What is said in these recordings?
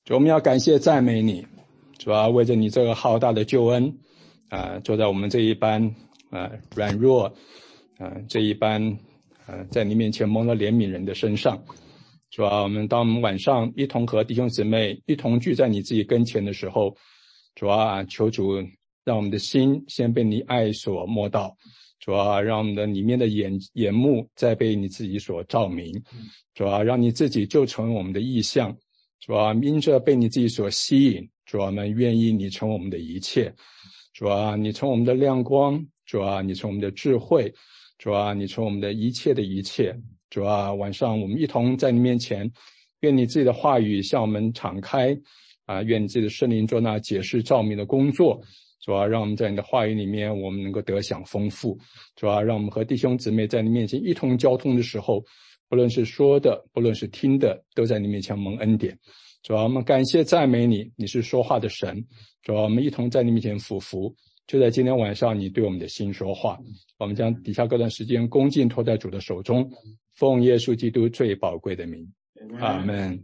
主，我们要感谢赞美你，主要为着你这个浩大的救恩坐在我们这一般软弱这一般在你面前蒙了怜悯人的身上。主要当我们晚上一同和弟兄姊妹一同聚在你自己跟前的时候，主要求主让我们的心先被你爱所摸到，主要让我们的里面的眼目再被你自己所照明，主要让你自己就成为我们的意象，主要因着被你自己所吸引，主要我们愿意你成为我们的一切，主要你成为我们的亮光，主要你成为我们的智慧，主要你成为我们的一切的一切。主要晚上我们一同在你面前，愿你自己的话语向我们敞开愿你自己的圣灵做那解释照明的工作，主要让我们在你的话语里面我们能够得享丰富，主要让我们和弟兄姊妹在你面前一同交通的时候，不论是说的不论是听的，都在你面前蒙恩典。主要我们感谢赞美你，你是说话的神，主要我们一同在你面前俯伏，就在今天晚上你对我们的心说话。我们将底下各段时间恭敬托在主的手中，奉耶稣基督最宝贵的名，阿们。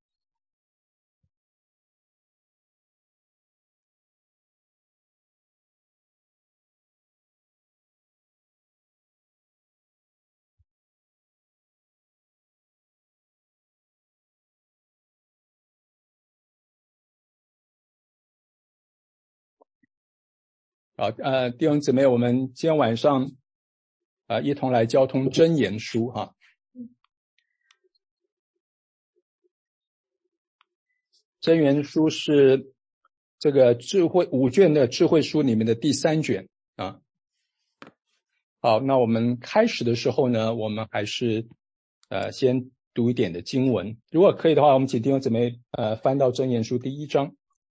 好，弟兄姊妹，我们今天晚上一同来交通箴言书哈。箴言书是这个5卷的智慧书里面的第3卷啊。好，那我们开始的时候呢，我们还是先读一点的经文。如果可以的话，我们请弟兄姊妹翻到箴言书第1章。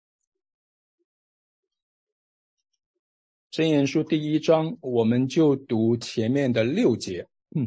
箴言书第1章，我们就读前面的6节。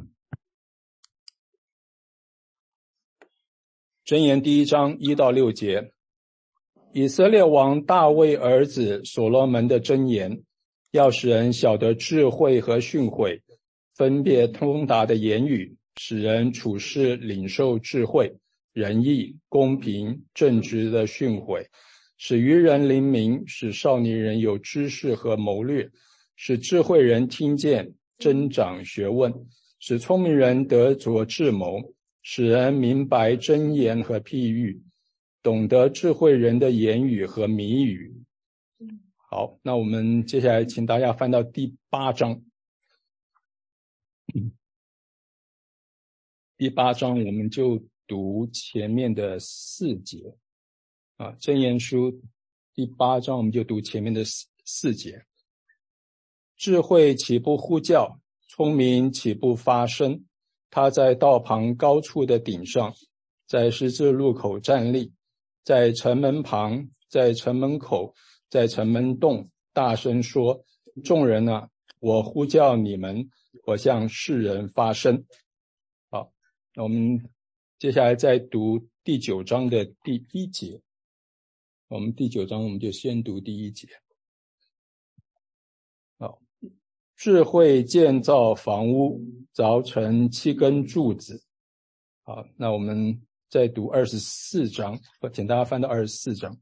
箴言第1章1到6节，以色列王大卫儿子所罗门的箴言，要使人晓得智慧和训诲，分别通达的言语，使人处事领受智慧、仁义、公平、正直的训诲，使愚人灵明，使少年人有知识和谋略，使智慧人听见，增长学问，使聪明人得着智谋，使人明白箴言和譬喻，懂得智慧人的言语和谜语。好，那我们接下来请大家翻到第8章。第8章我们就读前面的4节箴言书第8章我们就读前面的4节。智慧岂不呼叫，聪明岂不发声？他在道旁高处的顶上，在十字路口站立，在城门旁，在城门口，在城门洞大声说：众人啊，我呼叫你们，我向世人发声。好，那我们接下来再读第9章的第1节。我们第9章我们就先读第1节。好，智慧建造房屋，凿成7根柱子。好，那我们再读24章，请大家翻到24章。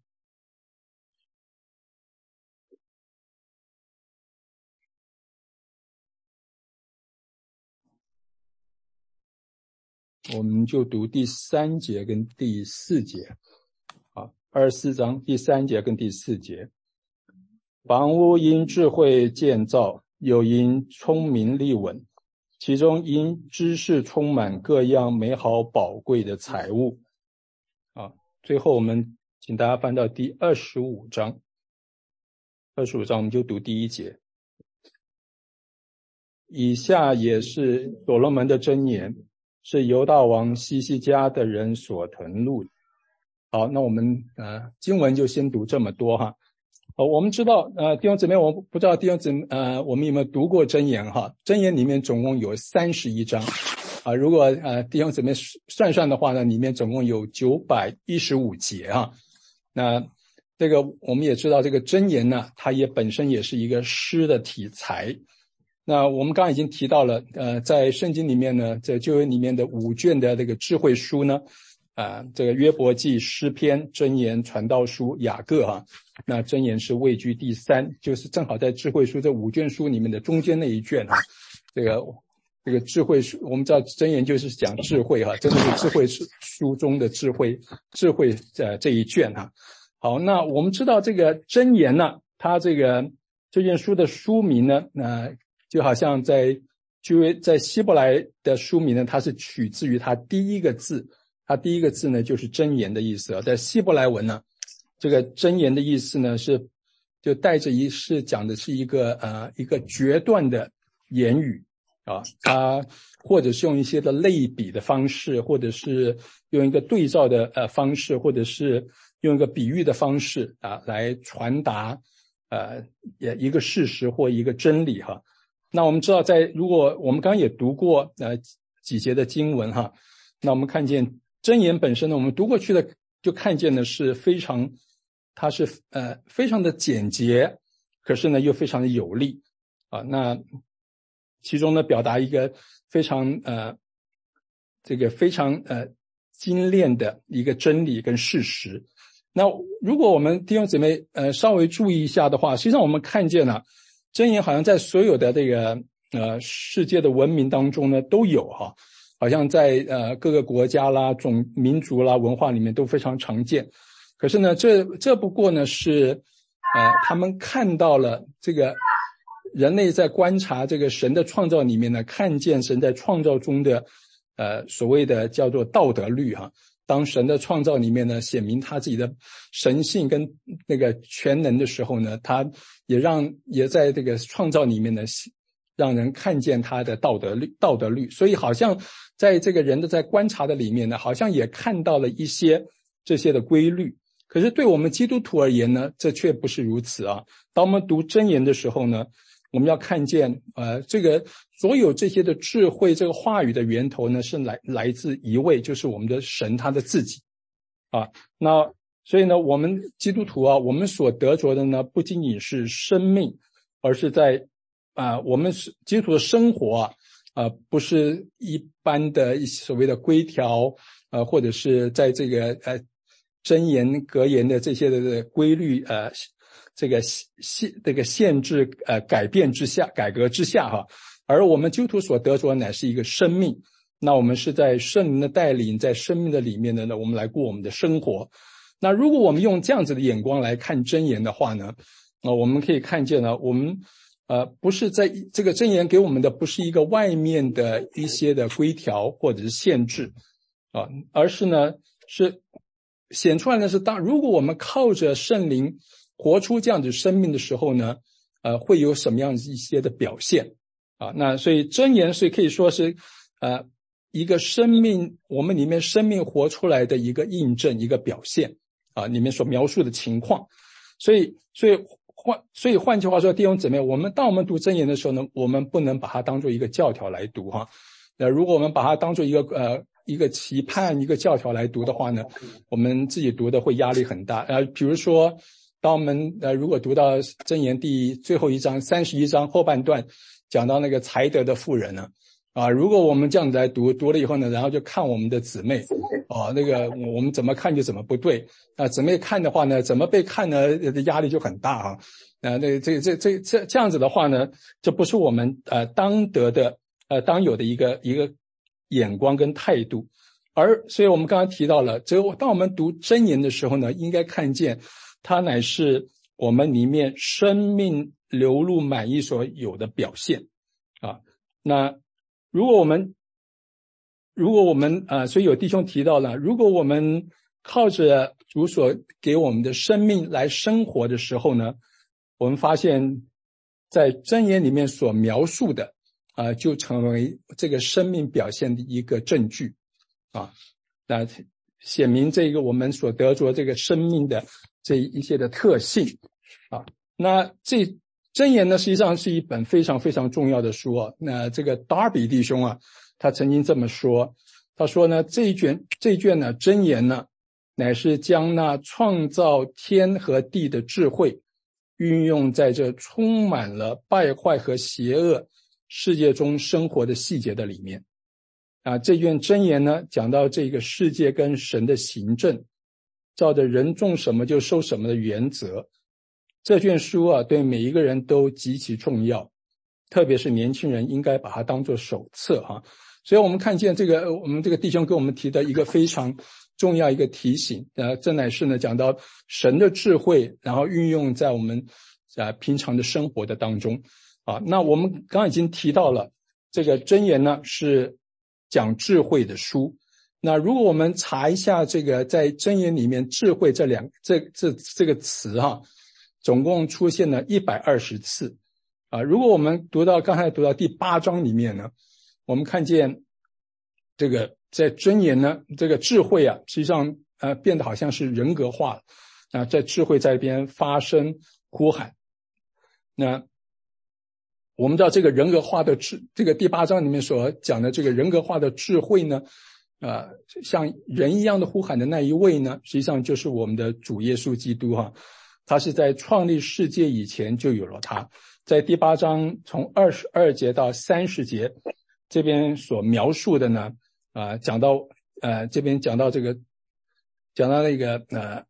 我们就读第3节跟第4节。好，24章第3节跟第4节。房屋因智慧建造，又因聪明立稳，其中因知识充满各样美好宝贵的财物。最后我们请大家翻到第25章。25章我们就读第1节。以下也是所罗门的箴言，是犹大王希西家的人所誊录的。好，那我们经文就先读这么多哈。我们知道弟兄姊妹，我不知道弟兄姊妹我们有没有读过箴言哈？箴言里面总共有31章如果弟兄姊妹算的话呢，里面总共有915节那这个我们也知道，这个箴言呢，它也本身也是一个诗的题材。那我们刚刚已经提到了在圣经里面呢，在旧约里面的5卷的这个智慧书呢， 这个约伯记、诗篇、箴言、传道书、雅各那箴言是位居第3，就是正好在智慧书这5卷书里面的中间那一卷这个智慧书，我们知道箴言就是讲智慧真的是智慧书中的智慧这一卷好，那我们知道这个箴言呢，它这卷书的书名呢，就好像在希伯来的书名呢，它是取自于它第一个字，它第一个字呢就是箴言的意思在希伯来文呢，这个箴言的意思呢就带着是讲的是一个决断的言语它或者是用一些的类比的方式，或者是用一个对照的方式，或者是用一个比喻的方式来传达一个事实或一个真理那我们知道如果我们刚刚也读过几节的经文那我们看见箴言本身呢，我们读过去的就看见的是它是非常的简洁，可是呢又非常的有力那其中呢表达一个非常非常精炼的一个真理跟事实。那如果我们弟兄姊妹稍微注意一下的话，实际上我们看见了箴言好像在所有的这个世界的文明当中呢都有好像在各个国家啦、民族啦、文化里面都非常常见。可是呢这不过呢是他们看到了这个人类在观察这个神的创造里面呢，看见神在创造中的所谓的叫做道德律当神的创造里面呢显明他自己的神性跟那个全能的时候呢，他也在这个创造里面呢让人看见他的道德律。所以好像在这个人的在观察的里面呢，好像也看到了一些这些的规律。可是对我们基督徒而言呢，这却不是如此当我们读箴言的时候呢，我们要看见这个所有这些的智慧，这个话语的源头呢是来自一位，就是我们的神他的自己那所以呢我们基督徒我们所得着的呢不仅仅是生命，而是在我们基督徒的生活不是一般的所谓的规条或者是在这个箴言格言的这些的规律这个限制改革之下而我们基督徒所得着的乃是一个生命。那我们是在圣灵的带领，在生命的里面呢我们来过我们的生活。那如果我们用这样子的眼光来看箴言的话呢我们可以看见呢，我们不是在这个箴言给我们的不是一个外面的一些的规条或者是限制而是呢是显出来的是如果我们靠着圣灵活出这样子生命的时候呢会有什么样一些的表现那所以箴言是可以说是一个生命，我们里面生命活出来的一个印证，一个表现里面所描述的情况。所以换句话说，弟兄姊妹，当我们读箴言的时候呢，我们不能把它当做一个教条来读如果我们把它当做一个期盼一个教条来读的话呢，我们自己读的会压力很大比如说当我们如果读到箴言最后一章31章后半段讲到那个才德的妇人呢如果我们这样子来读了以后呢，然后就看我们的姊妹那个我们怎么看就怎么不对姊妹看的话呢，怎么被看呢压力就很大这样子的话呢，这不是我们当有的一个眼光跟态度。所以我们刚刚提到了，当我们读箴言的时候呢，应该看见它乃是我们里面生命流露满意所有的表现那如果我们所以有弟兄提到了，如果我们靠着主所给我们的生命来生活的时候呢，我们发现在箴言里面所描述的就成为这个生命表现的一个证据那显明这个我们所得着这个生命的这一些的特性那这箴言呢实际上是一本非常非常重要的书那这个达比弟兄他曾经这么说，他说呢这一卷呢箴言呢乃是将那创造天和地的智慧运用在这充满了败坏和邪恶世界中生活的细节的里面这卷箴言呢，讲到这个世界跟神的行政，照着人种什么就收什么的原则。这卷书对每一个人都极其重要，特别是年轻人应该把它当作手册所以我们看见我们这个弟兄给我们提的一个非常重要一个提醒，这乃是呢讲到神的智慧，然后运用在我们平常的生活的当中那我们刚刚已经提到了，这个箴言呢是讲智慧的书。那如果我们查一下这个在箴言里面智慧这个词总共出现了120次如果我们刚才读到第8章里面呢，我们看见这个在箴言呢，这个智慧实际上变得好像是人格化了在智慧在一边发声呼喊。那我们知道这个人格化的这个第8章里面所讲的这个人格化的智慧呢像人一样的呼喊的那一位呢，实际上就是我们的主耶稣基督他是在创立世界以前就有了他。在第8章从22节到30节这边所描述的呢讲到这边讲到那个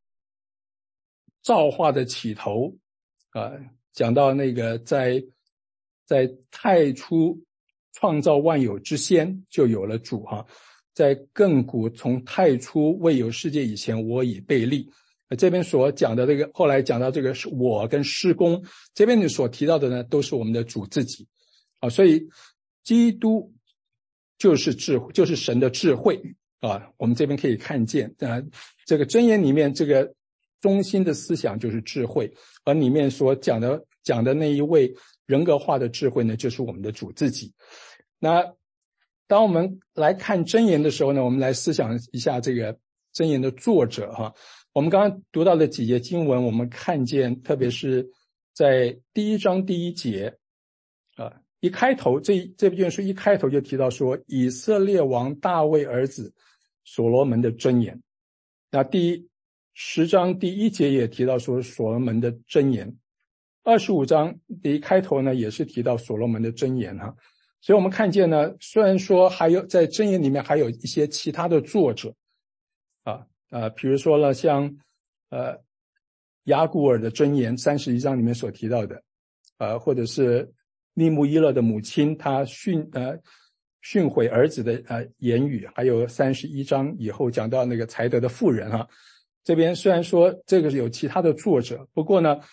造化的起头讲到那个在太初创造万有之先就有了主在亘古从太初未有世界以前，我已被立。这边所讲的这个，后来讲到这个是我跟施工，这边所提到的呢，都是我们的主自己所以基督就是就是神的智慧我们这边可以看见这个箴言里面这个中心的思想就是智慧，而里面所讲的那一位人格化的智慧呢，就是我们的主自己。那当我们来看箴言的时候呢，我们来思想一下这个箴言的作者我们刚刚读到的几节经文，我们看见特别是在第1章第1节一开头这部卷书一开头就提到说以色列王大卫儿子所罗门的箴言。那第10章第1节也提到说所罗门的箴言，25章第一开头呢也是提到所罗门的箴言所以我们看见呢，虽然说还有在箴言里面还有一些其他的作者比如说呢像雅古尔的箴言31章里面所提到的或者是利木伊勒的母亲她训诲儿子的言语，还有31章以后讲到那个才德的妇人这边虽然说这个是有其他的作者，不过呢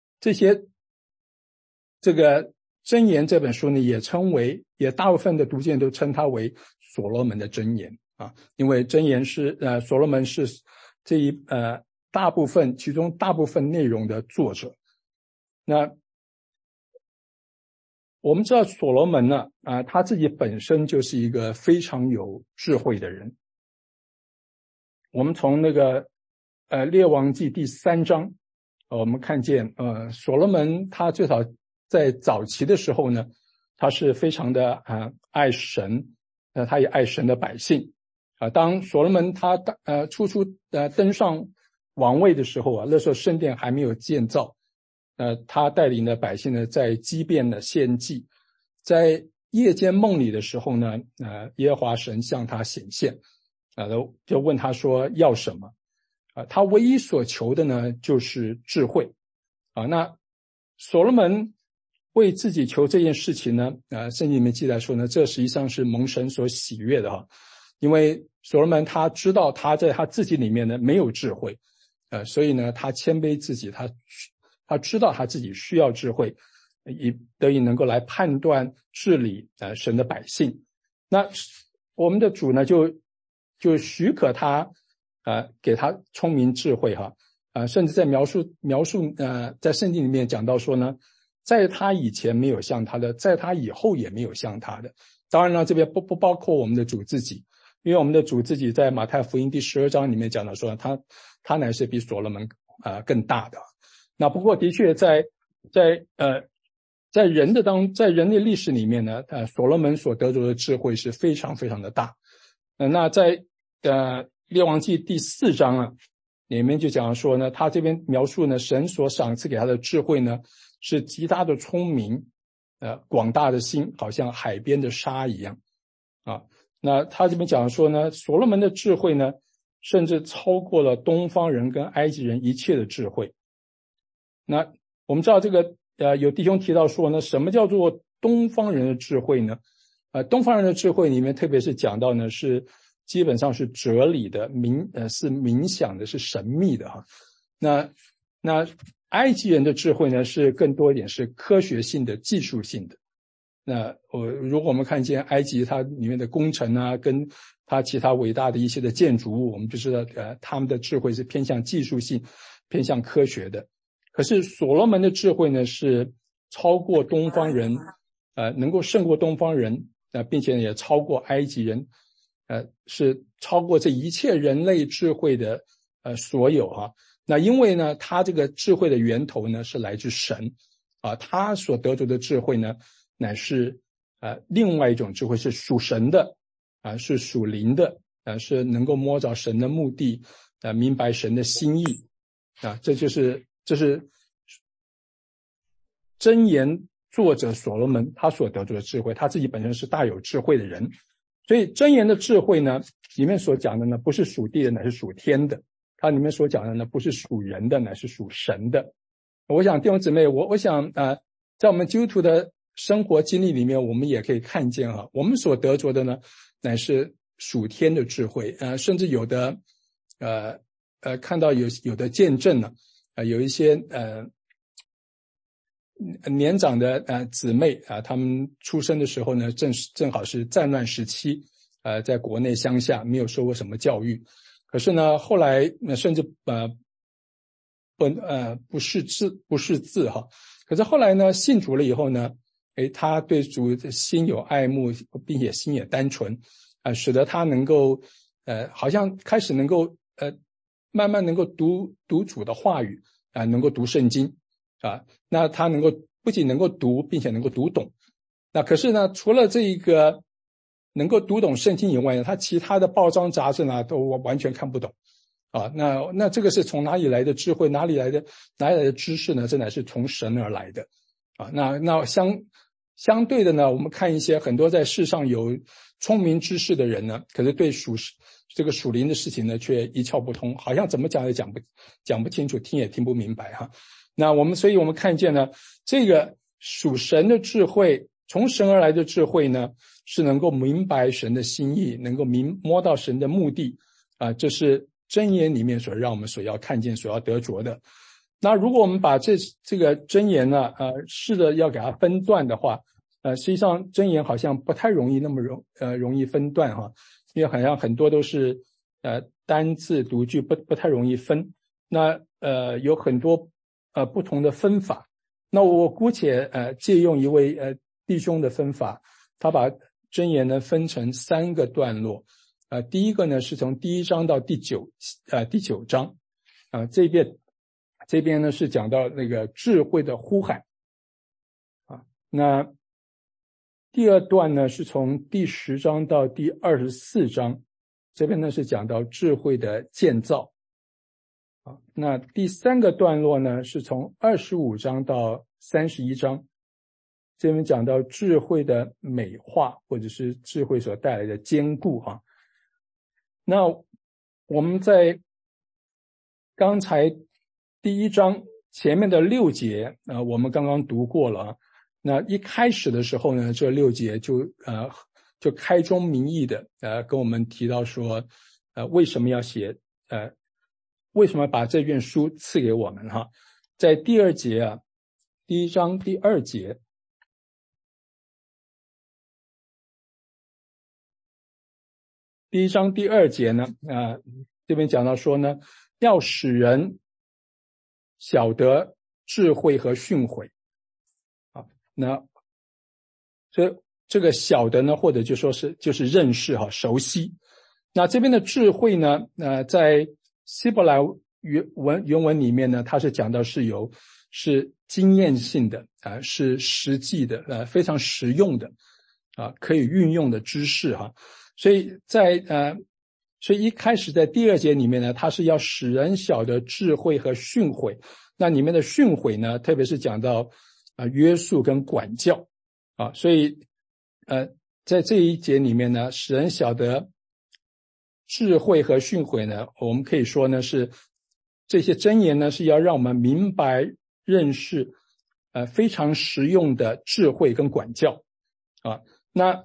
这个箴言这本书呢也大部分的读经都称它为所罗门的箴言因为箴言是所罗门是这一其中大部分内容的作者。那我们知道所罗门呢他自己本身就是一个非常有智慧的人。我们从那个列王记第3章我们看见所罗门他最少在早期的时候呢，他是非常的爱神他也爱神的百姓当所罗门他初登上王位的时候那时候圣殿还没有建造他带领的百姓呢在基遍的献祭，在夜间梦里的时候呢耶和华神向他显现就问他说要什么他唯一所求的呢就是智慧那所罗门为自己求这件事情呢圣经里面记载说呢，这实际上是蒙神所喜悦的因为所罗门他知道他在他自己里面呢没有智慧所以呢他谦卑自己，他知道他自己需要智慧，以得以能够来判断治理神的百姓。那我们的主呢就许可他给他聪明智慧甚至在描述在圣经里面讲到说呢，在他以前没有像他的，在他以后也没有像他的。当然了，这边不包括我们的主自己，因为我们的主自己在马太福音第12章里面讲到说他乃是比所罗门更大的。那不过的确在人类历史里面呢所罗门所得着的智慧是非常非常的大。那在列王记第4章里面就讲说呢，他这边描述呢神所赏赐给他的智慧呢是极大的聪明广大的心，好像海边的沙一样那他这边讲说呢，所罗门的智慧呢，甚至超过了东方人跟埃及人一切的智慧。那我们知道这个有弟兄提到说呢，什么叫做东方人的智慧呢？东方人的智慧里面，特别是讲到呢，是基本上是哲理的，是冥想的，是神秘的哈。那埃及人的智慧呢，是更多一点是科学性的、技术性的。那如果我们看见埃及它里面的工程啊，跟它其他伟大的一些的建筑物，我们就知道他们的智慧是偏向技术性、偏向科学的。可是所罗门的智慧呢，是超过东方人，能够胜过东方人，并且也超过埃及人，是超过这一切人类智慧的所有哈。那因为呢，他这个智慧的源头呢是来自神啊，他所得着的智慧呢，乃是另外一种智慧，是属神的是属灵的是能够摸着神的目的明白神的心意这是箴言作者所罗门他所得着的智慧，他自己本身是大有智慧的人。所以箴言的智慧呢，里面所讲的呢，不是属地的，乃是属天的；它里面所讲的呢，不是属人的，乃是属神的。我想弟兄姊妹，我想在我们基督徒的生活经历里面，我们也可以看见我们所得着的呢，乃是属天的智慧。甚至有的看到有的见证呢，有一些年长的姊妹他们出生的时候呢，正好是战乱时期，在国内乡下没有受过什么教育，可是呢后来甚至不识字哈，可是后来呢信主了以后呢，他对主心有爱慕，并且心也单纯使得他能够好像开始能够慢慢能够读主的话语能够读圣经那他不仅能够读，并且能够读懂。那可是呢，除了这一个能够读懂圣经以外呢，他其他的报章杂志呢都完全看不懂那这个是从哪里来的智慧，哪里来的知识呢？这乃是从神而来的那相对的呢，我们看一些很多在世上有聪明知识的人呢，可是对这个属灵的事情呢却一窍不通，好像怎么讲也讲不清楚，听也听不明白所以我们看见呢，这个属神的智慧，从神而来的智慧呢，是能够明白神的心意，能够摸到神的目的这是箴言里面让我们所要看见、所要得着的。那如果我们把这个箴言呢试着要给它分段的话实际上箴言好像不太容易那么容易分段因为好像很多都是单字读句不太容易分。那有很多不同的分法。那我姑且借用一位弟兄的分法，他把箴言呢分成3个段落。第一个呢是从第1章到第9章这边呢是讲到那个智慧的呼喊那第2段呢是从第10章到第24章，这边呢是讲到智慧的建造那第3个段落呢是从25章到31章，这边讲到智慧的美化，或者是智慧所带来的坚固那我们在刚才第1章前面的6节我们刚刚读过了那一开始的时候呢，这6节就开宗明义的跟我们提到说为什么要写为什么把这卷书赐给我们在第2节第1章第2节，第1章第2节呢这边讲到说呢，要使人晓得智慧和训诲那所以这个晓得呢，或者就是认识熟悉。那这边的智慧呢在希伯来原文里面呢，它是讲到是经验性的是实际的非常实用的可以运用的知识所以所以一开始在第2节里面呢，它是要使人晓得智慧和训诲。那里面的训诲呢，特别是讲到约束跟管教所以在这一节里面呢，使人晓得智慧和训诲呢，我们可以说呢是这些箴言呢是要让我们明白认识非常实用的智慧跟管教啊。那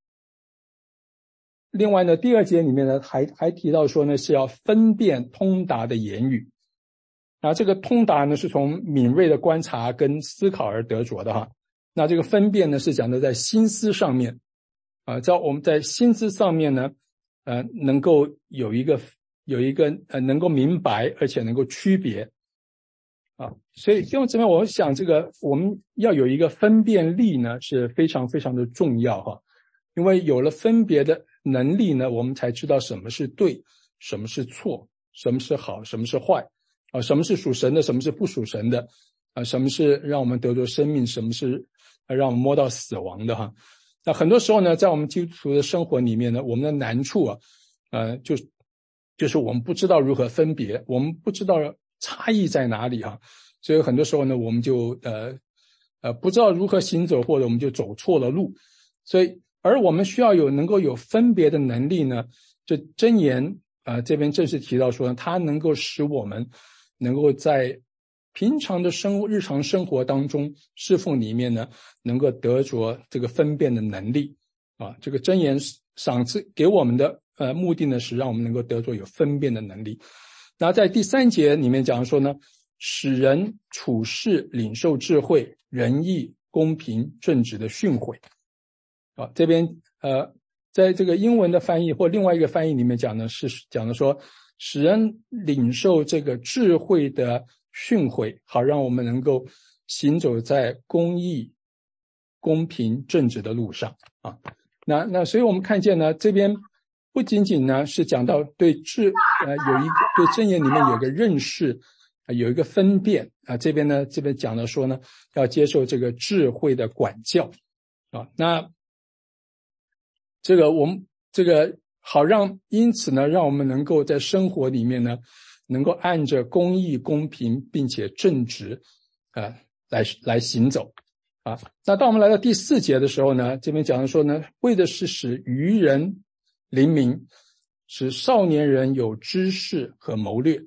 另外呢，第二节里面呢还提到说呢是要分辨通达的言语。那这个通达呢是从敏锐的观察跟思考而得着的哈。那这个分辨呢是讲的在心思上面在我们在心思上面呢能够有一个能够明白而且能够区别所以用这边我想这个我们要有一个分辨力呢是非常非常的重要哈。因为有了分别的能力呢，我们才知道什么是对，什么是错，什么是好，什么是坏什么是属神的，什么是不属神的什么是让我们得着生命，什么是让我们摸到死亡的哈。那很多时候呢，在我们基督徒的生活里面呢，我们的难处就是我们不知道如何分别，我们不知道差异在哪里所以很多时候呢，我们就不知道如何行走，或者我们就走错了路。所以而我们需要能够有分别的能力呢，这箴言这边正式提到说呢，它能够使我们能够在平常的日常生活当中侍奉里面呢，能够得着这个分辨的能力这个箴言赏赐给我们的目的呢，是让我们能够得着有分辨的能力。那在第3节里面讲说呢，使人处事领受智慧、仁义、公平、正直的训诲这边在这个英文的翻译或另外一个翻译里面讲的是讲的说，使人领受这个智慧的训诲，好让我们能够行走在公义、公平、正直的路上那所以我们看见呢，这边不仅仅呢是讲到对有一个对箴言里面有一个认识有一个分辨这边讲的说呢，要接受这个智慧的管教那这个我们这个好因此呢，让我们能够在生活里面呢，能够按着公义、公平并且正直来行走那当我们来到第4节的时候呢，这边讲的说呢，为的是使愚人灵明，使少年人有知识和谋略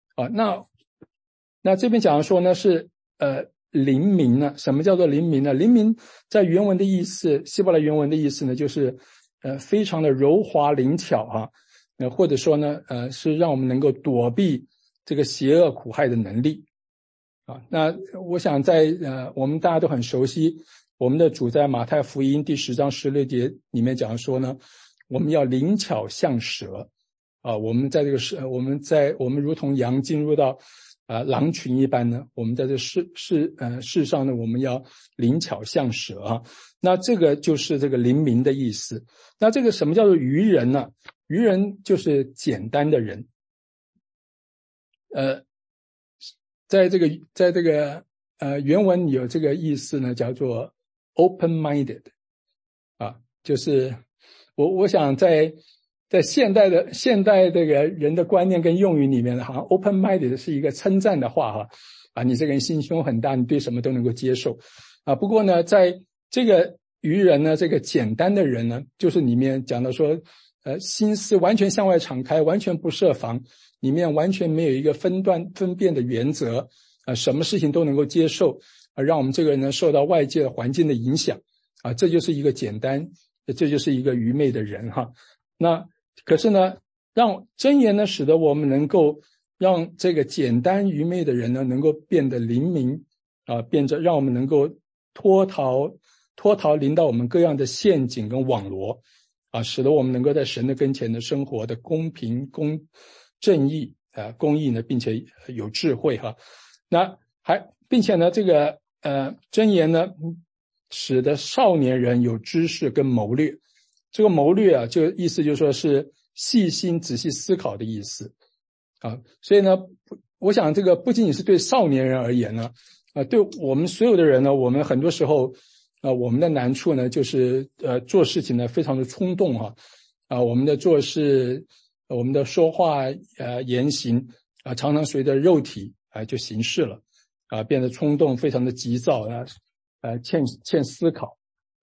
那这边讲的说呢是灵明呢，什么叫做灵明呢？灵明在原文的意思，希伯来原文的意思呢，就是非常的柔滑灵巧或者说呢是让我们能够躲避这个邪恶苦害的能力那我想在我们大家都很熟悉，我们的主在马太福音第10章16节里面讲说呢，我们要灵巧像蛇我们在这个我们如同羊进入到狼群一般呢，我们在这世上呢，我们要灵巧像蛇那这个就是这个灵明的意思。那这个什么叫做愚人呢？愚人就是简单的人在这个原文有这个意思呢，叫做 open-minded 就是我想在现代这个人的观念跟用语里面好像 open-minded 是一个称赞的话你这个人心胸很大，你对什么都能够接受不过呢，在这个愚人呢，这个简单的人呢，就是里面讲到说心思完全向外敞开，完全不设防，里面完全没有一个分辨的原则什么事情都能够接受让我们这个人呢受到外界环境的影响这就是一个简单，这就是一个愚昧的人那可是呢，让箴言呢使得我们能够让这个简单愚昧的人呢能够变得灵明让我们能够脱逃临到我们各样的陷阱跟网罗使得我们能够在神的跟前的生活的公平正义公义呢，并且有智慧那并且呢这个箴言呢使得少年人有知识跟谋略。这个谋略就意思就是说是细心仔细思考的意思所以呢我想这个不仅仅是对少年人而言呢对我们所有的人呢，我们很多时候我们的难处呢就是做事情呢非常的冲动我们的做事我们的说话言行常常随着肉体就行事了变得冲动，非常的急躁欠思考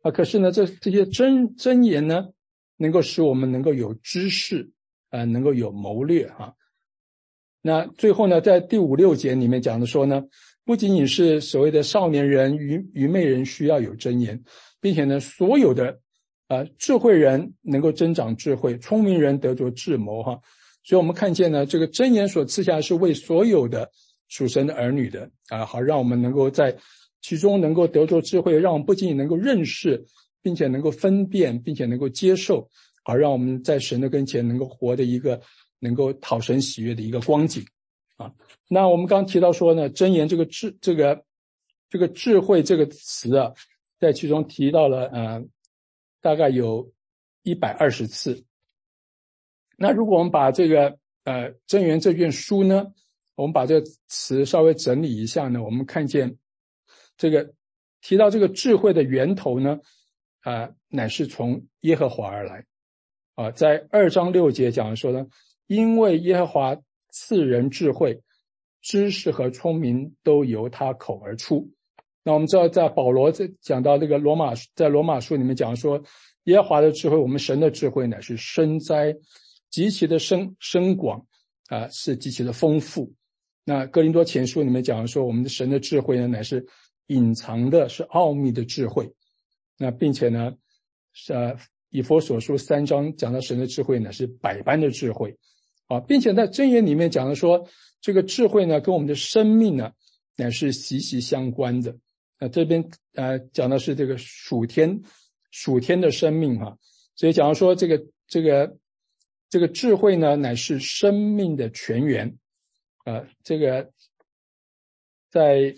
可是呢，这些箴言呢，能够使我们能够有知识，能够有谋略那最后呢，在第5、6节里面讲的说呢，不仅仅是所谓的少年人、愚昧人需要有箴言，并且呢，所有的智慧人能够增长智慧，聪明人得着智谋所以我们看见呢，这个箴言所赐下是为所有的属神的儿女的好让我们能够在其中能够得着智慧，让我们不仅仅能够认识，并且能够分辨，并且能够接受，好让我们在神的跟前能够活的一个能够讨神喜悦的一个光景那我们刚提到说呢，箴言这个智慧这个词在其中提到了大概有120次。那如果我们把这个箴言这卷书呢，我们把这个词稍微整理一下呢，我们看见这个提到这个智慧的源头呢乃是从耶和华而来在2章6节讲说呢，因为耶和华赐人智慧，知识和聪明都由他口而出。那我们知道在保罗讲到这个在罗马书里面讲说，耶和华的智慧，我们神的智慧乃是深哉，极其的深广是极其的丰富。那哥林多前书里面讲说，我们的神的智慧呢，乃是隐藏的，是奥秘的智慧。那并且呢以弗所书3章讲到神的智慧呢是百般的智慧并且在箴言里面讲的说，这个智慧呢跟我们的生命呢乃是息息相关的。这边讲的是这个属天的生命所以讲到说这个智慧呢乃是生命的泉源这个在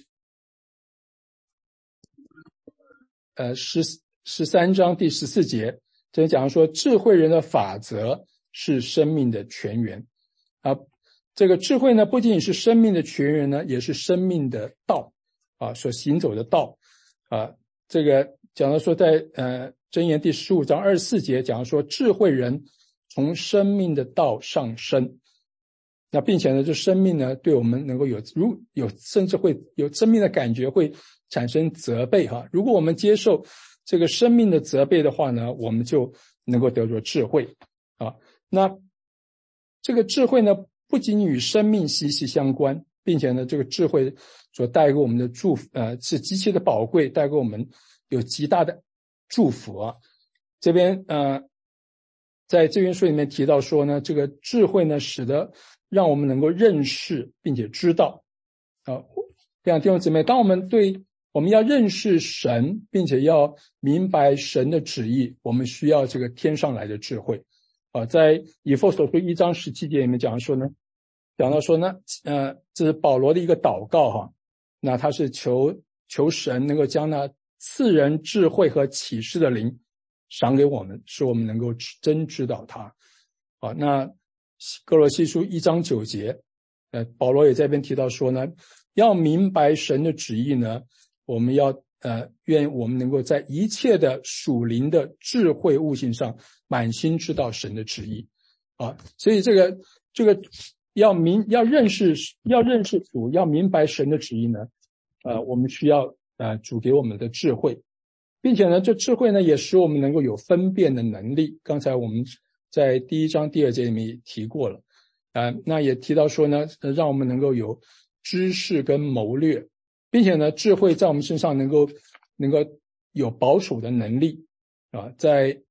13章第14节这里讲说，智慧人的法则是生命的泉源这个智慧呢不仅仅是生命的泉源呢，也是生命的道所行走的道这个讲到说在箴言第15章24节讲说，智慧人从生命的道上升。那并且呢，这生命呢对我们能够甚至会有生命的感觉，会产生责备如果我们接受这个生命的责备的话呢，我们就能够得着智慧那这个智慧呢不仅与生命息息相关，并且呢这个智慧所带给我们的祝福是极其的宝贵，带给我们有极大的祝福这边在这篇书里面提到说呢，这个智慧呢使得让我们能够认识并且知道这样弟兄姊妹，当我们要认识神，并且要明白神的旨意，我们需要这个天上来的智慧在以弗所书1章17节里面讲到说呢这是保罗的一个祷告那他是求神能够将那赐人智慧和启示的灵赏给我们，使我们能够真知道他那哥罗西书1章9节保罗也在这边提到说呢，要明白神的旨意呢，我们要愿我们能够在一切的属灵的智慧悟性上满心知道神的旨意所以这个要认识主，要明白神的旨意呢我们需要主给我们的智慧，并且呢这智慧呢也使我们能够有分辨的能力。刚才我们在第1章第2节里面也提过了那也提到说呢让我们能够有知识跟谋略，并且呢智慧在我们身上能够有保守的能力在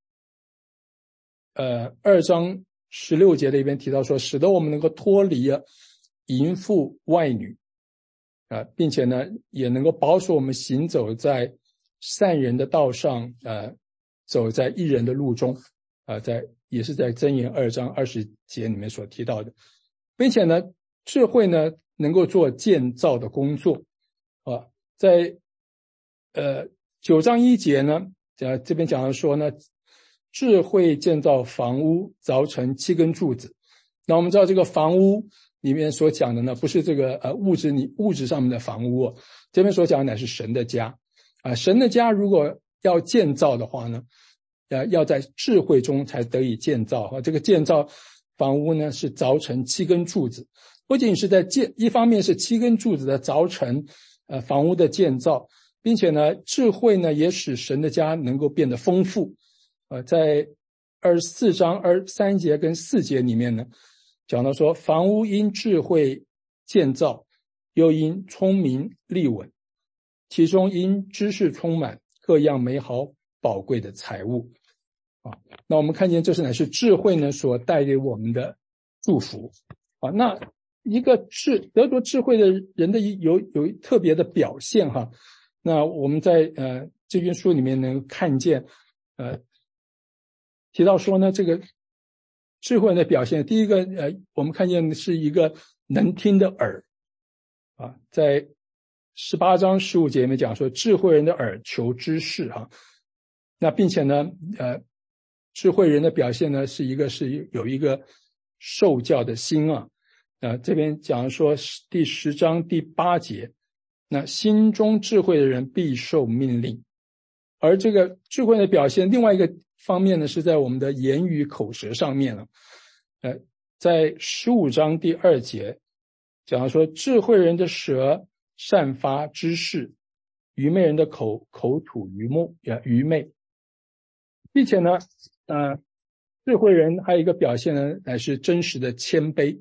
2章16节里边提到说，使得我们能够脱离淫妇外女并且呢也能够保守我们行走在善人的道上走在义人的路中也是在箴言2章20节里面所提到的。并且呢智慧呢能够做建造的工作在9章1节呢这边讲的说呢，智慧建造房屋，凿成7根柱子。那我们知道这个房屋里面所讲的呢不是这个物质上面的房屋这边所讲的乃是神的家神的家如果要建造的话呢要在智慧中才得以建造这个建造房屋呢是凿成7根柱子，不仅是一方面是7根柱子的凿成房屋的建造， 并且呢，智慧呢也使神的家能够变得丰富。在24章3节跟4节里面呢，讲到说，房屋因智慧建造，又因聪明立稳，其中因知识充满各样美好宝贵的财物。那我们看见这是乃是智慧呢所带给我们的祝福。那一个得着智慧的人的有特别的表现哈。那我们在这卷书里面能看见提到说呢，这个智慧人的表现，第一个我们看见是一个能听的耳在18章15节里面讲说，智慧人的耳求知识那并且呢智慧人的表现呢是有一个受教的心这边讲说第10章第8节，那心中智慧的人必受命令。而这个智慧的表现另外一个方面呢，是在我们的言语口舌上面了。在15章第2节讲说，智慧人的舌散发知识，愚昧人的口吐愚昧。并且呢智慧人还有一个表现呢，乃是真实的谦卑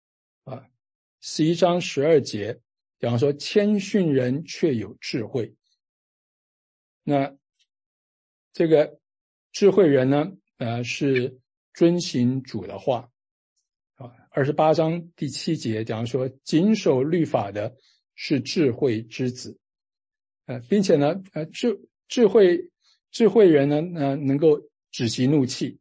11章12节讲说，谦逊人却有智慧。那这个智慧人呢是遵行主的话28章第7节讲说，谨守律法的是智慧之子并且呢智慧人呢能够止息怒气，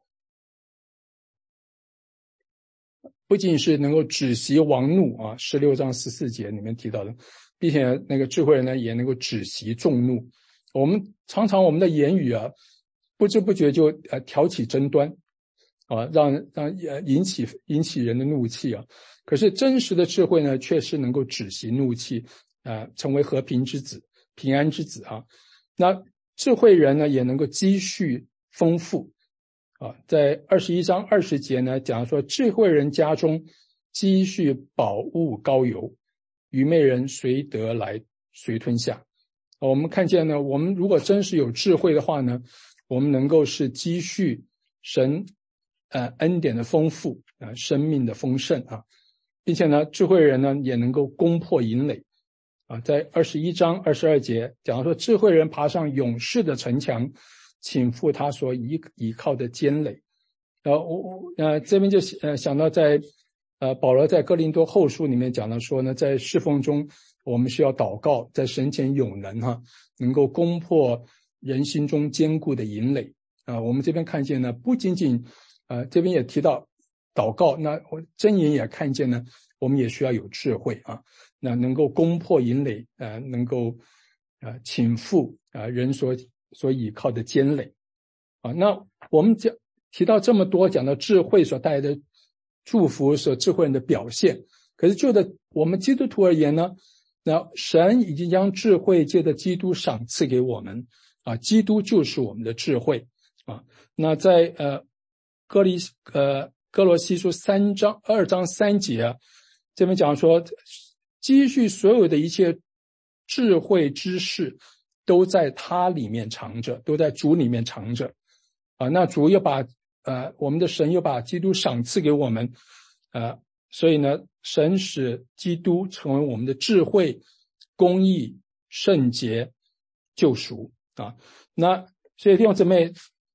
不仅是能够止息王怒16章14节里面提到的，并且那个智慧人呢也能够止息众怒。我们常常我们的言语不知不觉就挑起争端让引起人的怒气可是真实的智慧呢却是能够止息怒气成为和平之子，平安之子那智慧人呢也能够积蓄丰富在21章20节呢讲说，智慧人家中积蓄宝物膏油，愚昧人随得来随吞下。我们看见呢，我们如果真是有智慧的话呢，我们能够是积蓄神恩典的丰富生命的丰盛并且呢智慧人呢也能够攻破营垒在21章22节讲说，智慧人爬上勇士的城墙，倾覆他所倚靠的坚垒。这边就想到在保罗在哥林多后书里面讲到说呢，在侍奉中我们需要祷告，在神前有能能够攻破人心中坚固的营垒我们这边看见呢，不仅仅这边也提到祷告，那箴言也看见呢，我们也需要有智慧那能够攻破营垒能够倾覆人所倚靠的坚垒那我们提到这么多，讲到智慧所带来的祝福，所智慧人的表现。可是就的我们基督徒而言呢，那神已经将智慧借着基督赏赐给我们基督就是我们的智慧那在哥罗西书2章3节这边讲说，积蓄所有的一切智慧知识都在他里面藏着，都在主里面藏着那主又把我们的神又把基督赏赐给我们所以呢神使基督成为我们的智慧、公义、圣洁、救赎那所以弟兄姊妹，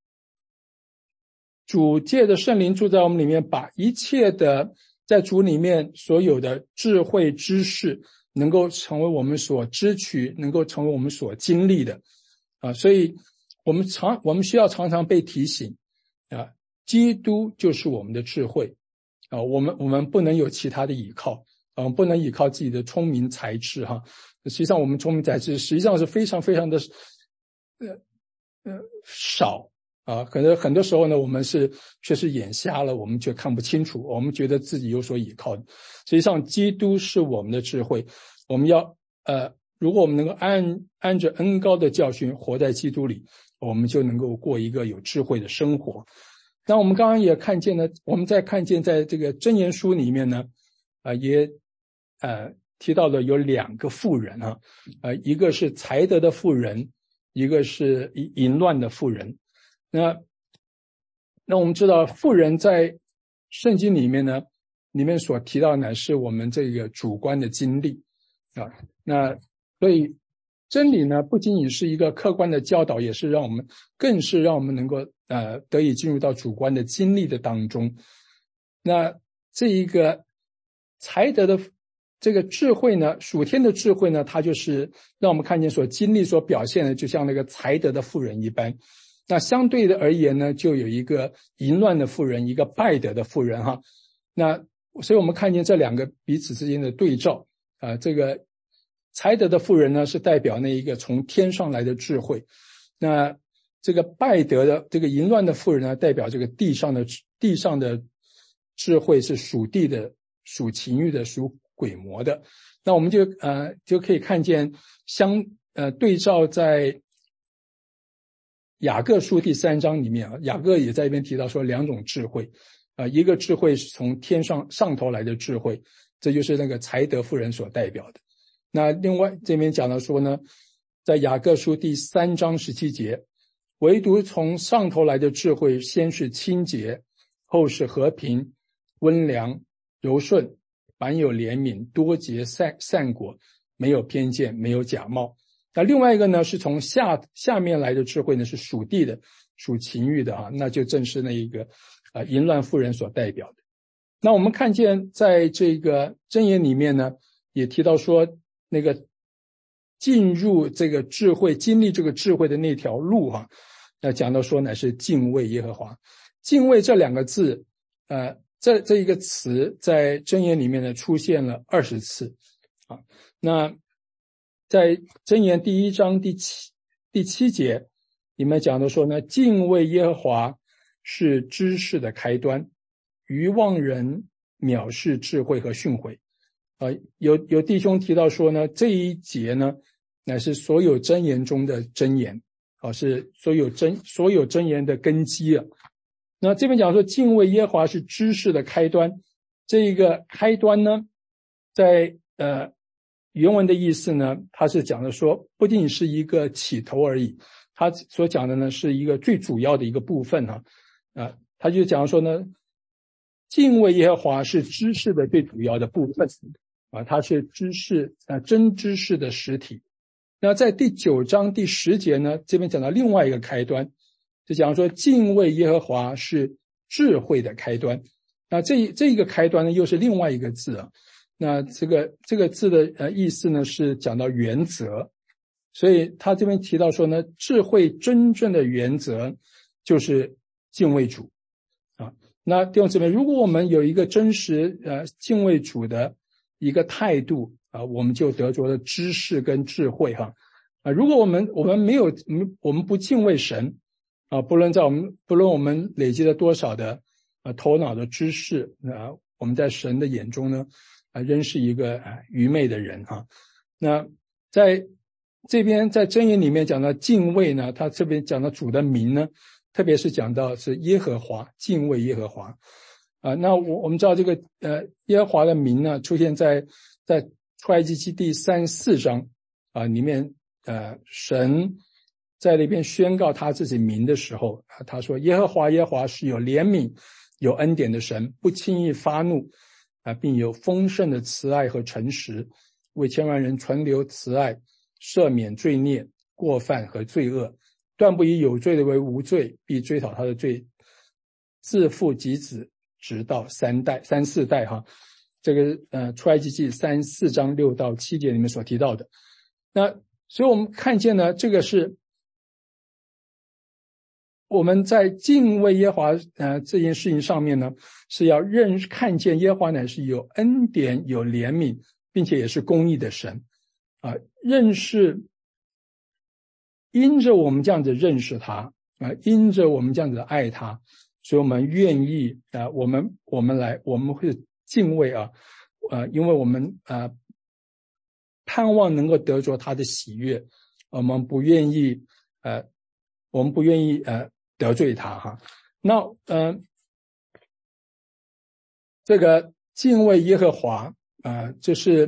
主借着圣灵住在我们里面，把一切的在主里面所有的智慧知识能够成为我们所支取，能够成为我们所经历的所以我们需要常常被提醒基督就是我们的智慧我们不能有其他的依靠不能依靠自己的聪明才智实际上我们聪明才智实际上是非常非常的少可能很多时候呢我们却是眼瞎了，我们却看不清楚，我们觉得自己有所依靠。实际上基督是我们的智慧，我们要如果我们能够按着恩膏的教训活在基督里，我们就能够过一个有智慧的生活。那我们刚刚也看见呢，我们在看见在这个箴言书里面呢也提到的有2个妇人啊，一个是才德的妇人，一个是淫乱的妇人。那我们知道妇人在圣经里面呢，里面所提到呢是我们这个主观的经历啊。那所以真理呢不仅仅是一个客观的教导，也是更是让我们能够得以进入到主观的经历的当中。那这一个才德的这个智慧呢，属天的智慧呢，它就是让我们看见所经历所表现的就像那个才德的妇人一般。那相对的而言呢，就有一个淫乱的妇人，一个败德的妇人哈。那所以我们看见这2个彼此之间的对照这个才德的妇人呢是代表那一个从天上来的智慧，那这个败德的这个淫乱的妇人呢代表这个地上的智慧，是属地的、属情欲的、属鬼魔的。那我们就可以看见对照在雅各书第3章里面雅各也在一边提到说2种智慧一个智慧是从天上头来的智慧，这就是那个才德妇人所代表的。那另外这边讲到说呢，在雅各书第3章17节，唯独从上头来的智慧，先是清洁，后是和平、温良、柔顺，满有怜悯，多结善果，没有偏见，没有假冒。那另外一个呢，是从下面来的智慧呢，是属地的、属情欲的那就正是那一个淫乱妇人所代表的。那我们看见在这个箴言里面呢，也提到说那个进入这个智慧、经历这个智慧的那条路那讲到说乃是敬畏耶和华。敬畏这2个字这一个词在箴言里面呢出现了20次那在箴言第1章第7节里面讲的说呢，敬畏耶和华是知识的开端，愚妄人藐视智慧和训诲有弟兄提到说呢，这一节呢乃是所有箴言中的箴言是所有箴言的根基那这边讲说敬畏耶和华是知识的开端，这一个开端呢在原文的意思呢，它是讲的说不仅仅是一个起头而已，它所讲的呢是一个最主要的一个部分他就讲说呢，敬畏耶和华是知识的最主要的部分它是知识真知识的实体。那在第9章第10节呢，这边讲到另外一个开端，就讲说敬畏耶和华是智慧的开端。那这一个开端呢又是另外一个字那这个字的意思呢是讲到原则，所以他这边提到说呢，智慧真正的原则就是敬畏主那弟兄姊妹，如果我们有一个真实敬畏主的一个态度我们就得着了知识跟智慧如果我们不敬畏神不论我们累积了多少的头脑的知识我们在神的眼中呢仍是一个愚昧的人那在这边在箴言里面讲到敬畏呢，他这边讲到主的名呢，特别是讲到是耶和华，敬畏耶和华那我们知道这个耶和华的名呢出现在出埃及记第34章里面神在那边宣告他自己名的时候他说耶和华是有怜悯有恩典的神，不轻易发怒并有丰盛的慈爱和诚实，为千万人存留慈爱，赦免罪孽过犯和罪恶，断不以有罪的为无罪，必追讨他的罪，自父及子直到三四代这个出埃及记34章6到7节里面所提到的。那所以我们看见呢，这个是我们在敬畏耶和华这件事情上面呢，是要看见耶和华乃是有恩典有怜悯并且也是公义的神认识因着我们这样子认识他因着我们这样子爱他，所以我们愿意我们会敬畏因为我们盼望能够得着他的喜悦，我们不愿意得罪他那这个敬畏耶和华就是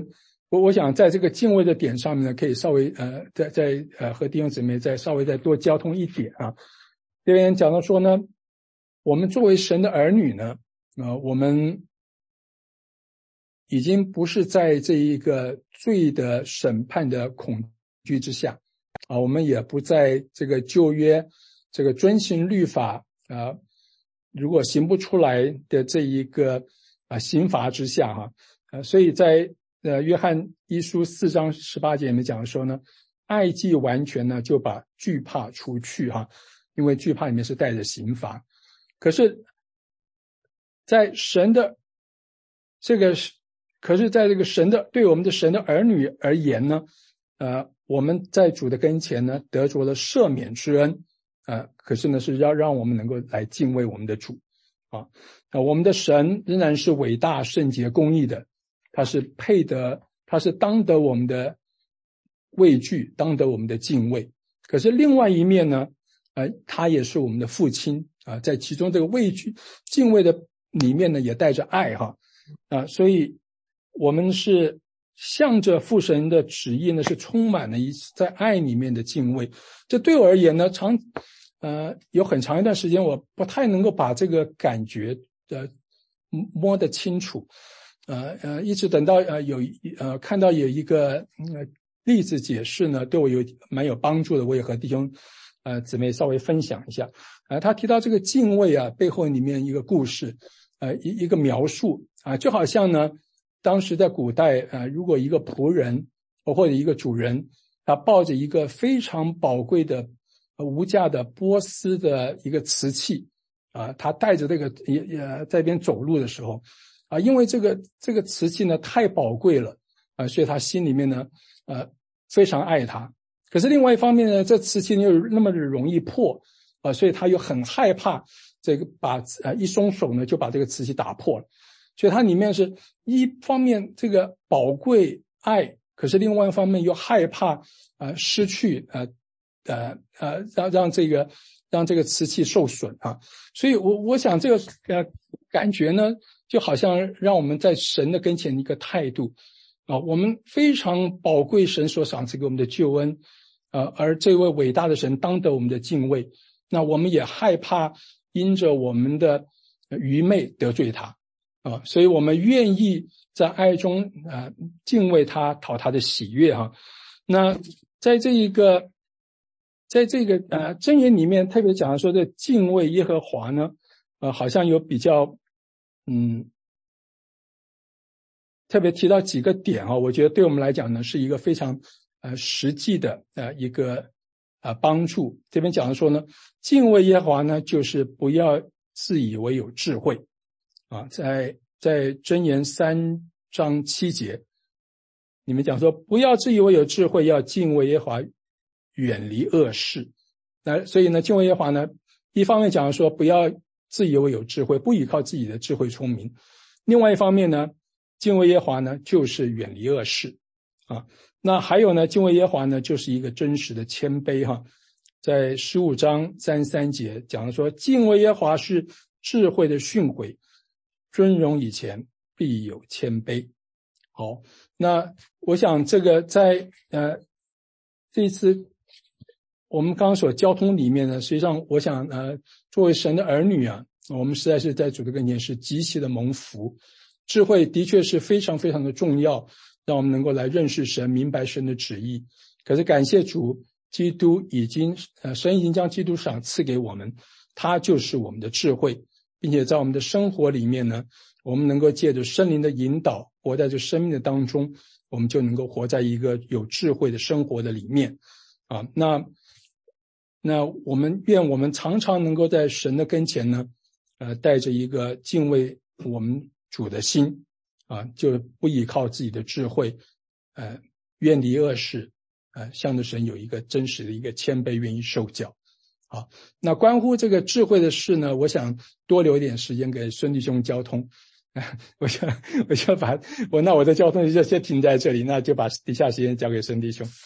我想在这个敬畏的点上面呢，可以稍微和弟兄姊妹稍微再多交通一点啊。这边讲到说呢，我们作为神的儿女呢，我们已经不是在这一个罪的审判的恐惧之下啊，我们也不在这个旧约这个遵行律法啊，如果行不出来的这一个刑罚之下哈，所以在约翰一书4章18节里面讲说呢，爱既完全呢，就把惧怕除去哈，因为惧怕里面是带着刑罚。可是在神的这个神的对我们的神的儿女而言呢，我们在主的跟前呢得着了赦免之恩，可是呢是要让我们能够来敬畏我们的主啊。我们的神仍然是伟大圣洁公义的，他是当得我们的畏惧，当得我们的敬畏。可是另外一面呢，他也是我们的父亲啊，在其中这个畏惧敬畏的里面呢也带着爱哈所以我们是向着父神的旨意呢，是充满了在爱里面的敬畏。这对我而言呢，有很长一段时间我不太能够把这个感觉摸得清楚，一直等到看到有一个例子解释呢，对我蛮有帮助的，我也和弟兄姊妹稍微分享一下。他提到这个敬畏背后里面一个故事，一个描述就好像呢，当时在古代如果一个仆人或者一个主人，他抱着一个非常宝贵的无价的波斯的一个瓷器他带着这个在边走路的时候因为这个瓷器呢太宝贵了所以他心里面呢非常爱它。可是另外一方面呢，这瓷器又那么的容易破所以他又很害怕这个一松手呢就把这个瓷器打破了。所以它里面是一方面这个宝贵爱，可是另外一方面又害怕失去让这个瓷器受损所以我想这个感觉呢，就好像让我们在神的跟前一个态度我们非常宝贵神所赏赐给我们的救恩而这位伟大的神当得我们的敬畏，那我们也害怕因着我们的愚昧得罪他所以我们愿意在爱中敬畏他，讨他的喜悦那在这个箴言里面特别讲说这敬畏耶和华呢好像有比较特别提到几个点我觉得对我们来讲呢是一个非常实际的一个帮助。这边讲的说呢，敬畏耶和华呢就是不要自以为有智慧在箴言3章7节你们讲说，不要自以为有智慧，要敬畏耶和华，远离恶事。所以呢，敬畏耶和华呢，一方面讲说不要自以为有智慧，不依靠自己的智慧聪明；另外一方面呢，敬畏耶和华呢，就是远离恶事那还有呢，敬畏耶和华呢，就是一个真实的谦卑在15章33节讲说，敬畏耶和华是智慧的训诲，尊荣以前必有谦卑。好，那我想这个在这一次我们刚刚所交通里面呢，实际上我想作为神的儿女我们实在是在主的跟前是极其的蒙福。智慧的确是非常非常的重要，让我们能够来认识神，明白神的旨意。可是感谢主，基督神已经将基督赏赐给我们，他就是我们的智慧，并且在我们的生活里面呢，我们能够借着圣灵的引导，活在这生命的当中，我们就能够活在一个有智慧的生活的里面那我们愿我们常常能够在神的跟前呢带着一个敬畏我们主的心就不依靠自己的智慧远离恶事向着神有一个真实的一个谦卑，愿意受教。好，那关乎这个智慧的事呢，我想多留一点时间给孙弟兄交通我就把我的交通就先停在这里，那就把底下时间交给孙弟兄。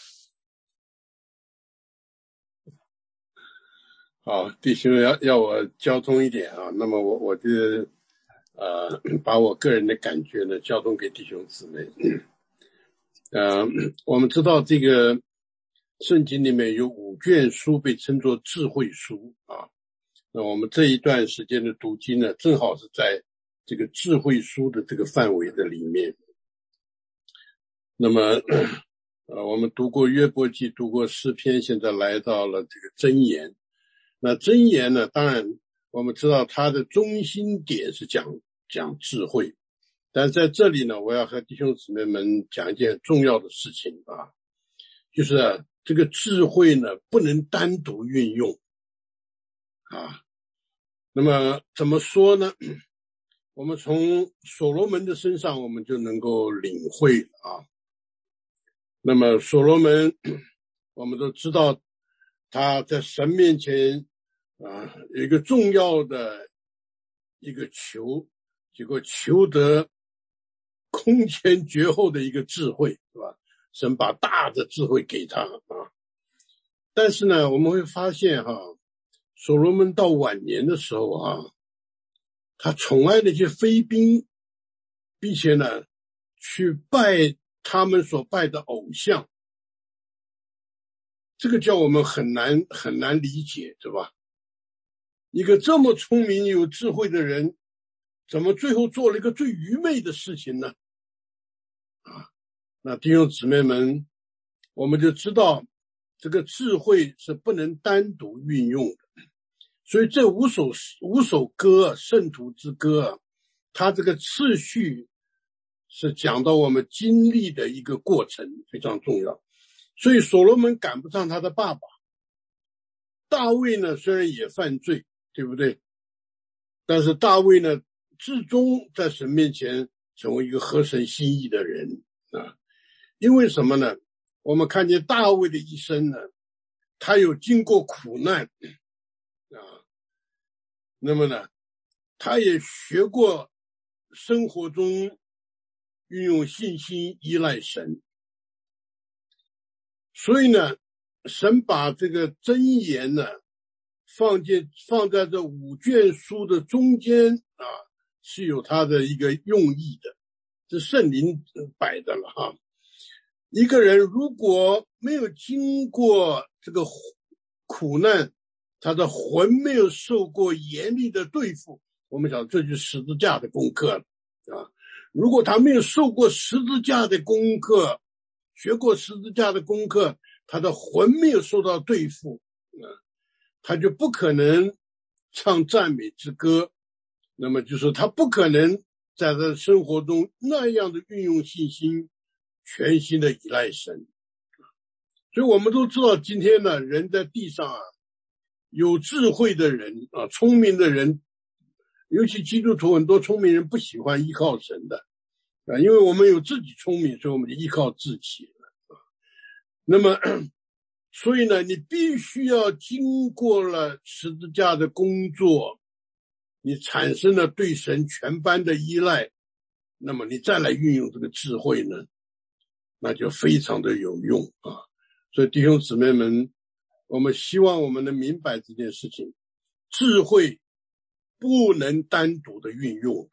好，弟兄要我交通一点那么我就把我个人的感觉呢交通给弟兄姊妹。 我们知道这个圣经里面有5卷书被称作智慧书啊。那我们这一段时间的读经呢，正好是在这个智慧书的这个范围的里面。那么我们读过约伯记，读过诗篇，现在来到了这个箴言。那箴言呢，当然我们知道它的中心点是讲智慧，但在这里呢，我要和弟兄姊妹们讲一件重要的事情啊，就是这个智慧呢不能单独运用啊。那么怎么说呢？我们从所罗门的身上我们就能够领会啊。那么所罗门我们都知道他在神面前有一个重要的一个求，结果求得空前绝后的一个智慧，是吧？神把大的智慧给他啊。但是呢，我们会发现所罗门到晚年的时候他宠爱那些妃嫔，并且呢去拜他们所拜的偶像，这个叫我们很难理解，对吧？一个这么聪明有智慧的人，怎么最后做了一个最愚昧的事情呢？那弟兄姊妹们，我们就知道这个智慧是不能单独运用的。所以这五首歌，圣徒之歌，它这个次序是讲到我们经历的一个过程，非常重要。所以所罗门赶不上他的爸爸大卫呢，虽然也犯罪，对不对？但是大卫呢，至终在神面前成为一个合神心意的人啊。因为什么呢？我们看见大卫的一生呢，他有经过苦难那么呢，他也学过生活中运用信心依赖神。所以呢，神把这个箴言呢放在这5卷书的中间是有它的一个用意的，这圣灵摆的了一个人如果没有经过这个苦难，他的魂没有受过严厉的对付，我们讲这就是十字架的功课如果他没有受过十字架的功课，学过十字架的功课，他的魂没有受到对付他就不可能唱赞美之歌。那么就是他不可能在他的生活中那样的运用信心，全心的依赖神。所以我们都知道今天呢，人在地上有智慧的人聪明的人，尤其基督徒很多聪明人不喜欢依靠神的因为我们有自己聪明，所以我们就依靠自己了那么所以呢，你必须要经过了十字架的工作，你产生了对神全般的依赖，那么你再来运用这个智慧呢，那就非常的有用所以弟兄姊妹们，我们希望我们能明白这件事情，智慧不能单独的运用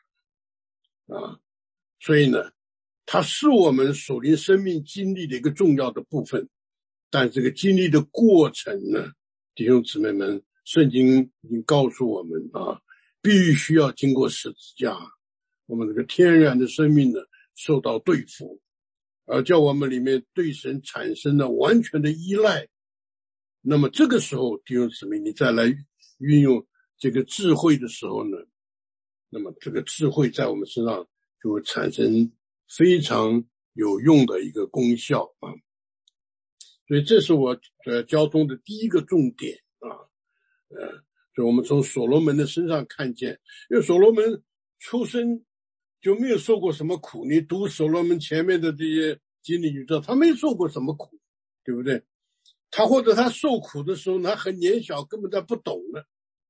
所以呢，它是我们属灵生命经历的一个重要的部分。但这个经历的过程呢，弟兄姊妹们，圣经已经告诉我们必须要经过十字架，我们这个天然的生命呢受到对付，而叫我们里面对神产生了完全的依赖。那么这个时候弟兄姊妹，你再来运用这个智慧的时候呢，那么这个智慧在我们身上就会产生非常有用的一个功效所以这是我交通的第一个重点所以我们从所罗门的身上看见，因为所罗门出生就没有受过什么苦，你读所罗门前面的这些经历，你知道他没受过什么苦，对不对？他或者他受苦的时候他很年小，根本他不懂的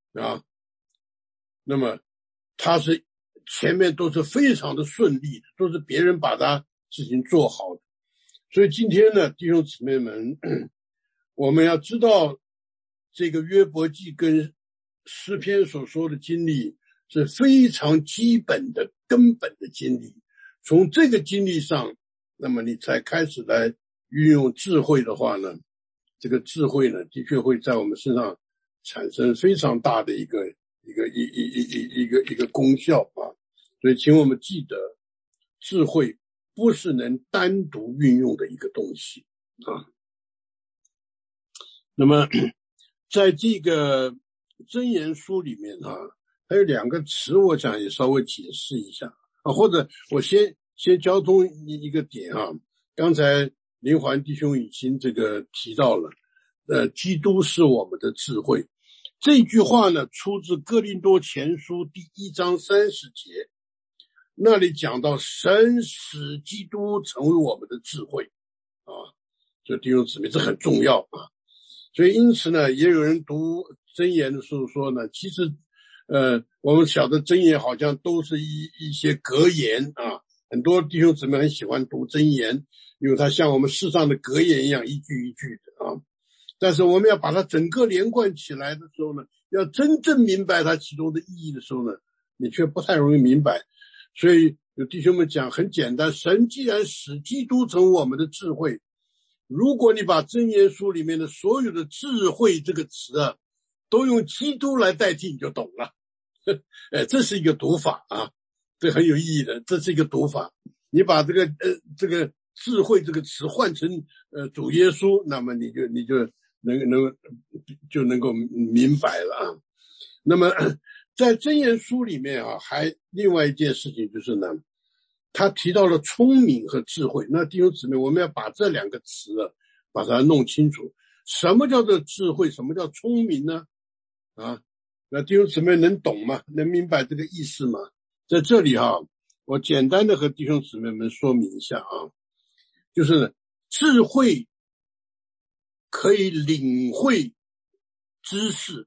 那么他是前面都是非常的顺利的，都是别人把他事情做好的。所以今天呢，弟兄姊妹们，我们要知道这个约伯记跟诗篇所说的经历是非常基本的根本的经历，从这个经历上那么你才开始来运用智慧的话呢，这个智慧呢，的确会在我们身上产生非常大的一个功效啊。所以请我们记得，智慧不是能单独运用的一个东西啊。那么在这个箴言书里面啊，还有2个词，我想也稍微解释一下啊，或者我先交通一个点啊。刚才林环弟兄已经这个提到了，基督是我们的智慧。这句话呢，出自哥林多前书第1章30节，那里讲到神使基督成为我们的智慧啊，这弟兄姊妹，这很重要啊。所以因此呢，也有人读箴言的时候说呢，其实我们晓得箴言好像都是一些格言啊，很多弟兄姊妹很喜欢读箴言，因为它像我们世上的格言一样，一句一句的啊。但是我们要把它整个连贯起来的时候呢，要真正明白它其中的意义的时候呢，你却不太容易明白。所以有弟兄们讲很简单，神既然使基督成我们的智慧，如果你把箴言书里面的所有的智慧这个词啊，都用基督来代替，你就懂了。这是一个读法啊，这很有意义的，这是一个读法。你把这个智慧这个词换成主耶稣，那么你就能够明白了啊。那么在箴言书里面啊，还另外一件事情就是呢，他提到了聪明和智慧。那弟兄姊妹，我们要把这2个词把它弄清楚，什么叫做智慧，什么叫聪明呢？啊，那弟兄姊妹能懂吗？能明白这个意思吗？在这里啊，我简单的和弟兄姊妹们说明一下啊，就是智慧可以领会知识，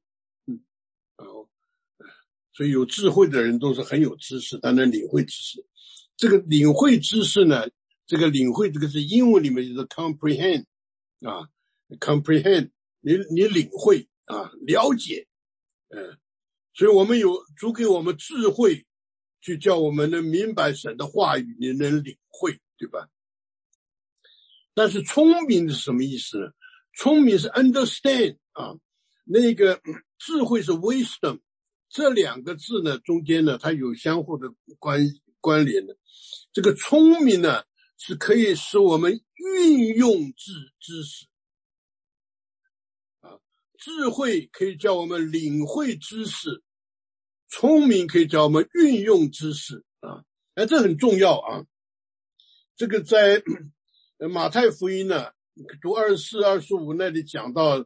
所以有智慧的人都是很有知识，但能领会知识。这个领会知识呢，这个领会这个是英文里面就是 comprehend 啊 ，comprehend 你领会啊，了解，所以我们有主给我们智慧，去叫我们能明白神的话语，你能领会，对吧？但是聪明是什么意思呢？聪明是 understand 啊，那个智慧是 wisdom， 这2个字呢中间呢它有相互的关联的。这个聪明呢是可以使我们运用知识啊，智慧可以叫我们领会知识，聪明可以叫我们运用知识啊，这很重要啊。这个在马太福音呢，读24、25那里讲到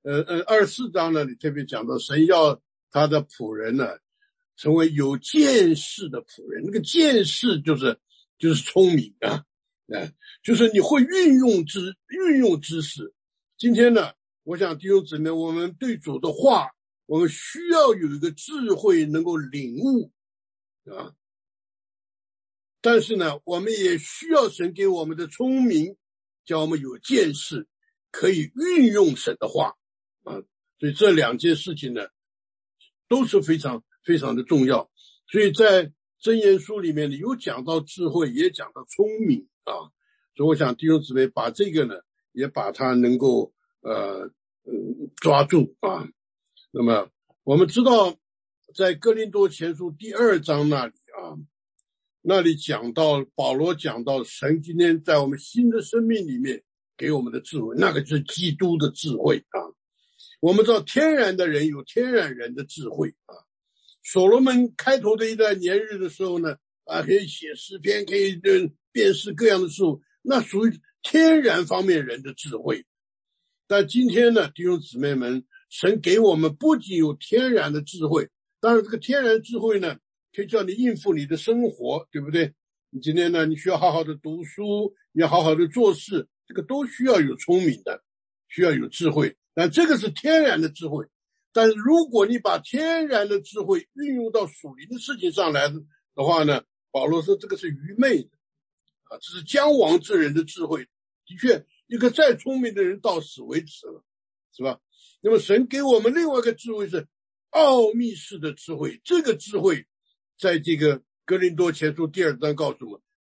24章那里特别讲到，神要他的仆人呢成为有见识的仆人。那个见识就是聪明啊，就是你会运用知识。今天呢，我想弟兄姊妹，我们对主的话，我们需要有一个智慧能够领悟啊。但是呢，我们也需要神给我们的聪明，叫我们有见识，可以运用神的话啊。所以这2件事情呢，都是非常非常的重要。所以在箴言书里面呢，有讲到智慧，也讲到聪明啊。所以我想弟兄姊妹把这个呢，也把它能够抓住啊。那么我们知道，在哥林多前书第2章那里啊。那里讲到保罗讲到神今天在我们新的生命里面给我们的智慧，那个是基督的智慧啊。我们知道天然的人有天然人的智慧啊。所罗门开头的一段年日的时候呢，可以写诗篇，可以辨识各样的事物，那属于天然方面人的智慧。但今天呢，弟兄姊妹们，神给我们不仅有天然的智慧，当然这个天然智慧呢可以叫你应付你的生活，对不对？你今天呢，你需要好好的读书，你要好好的做事，这个都需要有聪明的，需要有智慧。但这个是天然的智慧。但是如果你把天然的智慧运用到属灵的事情上来的话呢，保罗说这个是愚昧的啊，这是将亡之人的智慧。的确，一个再聪明的人到死为止了，是吧？那么神给我们另外一个智慧是奥秘式的智慧，这个智慧在这个哥林多前书第2章告诉我们，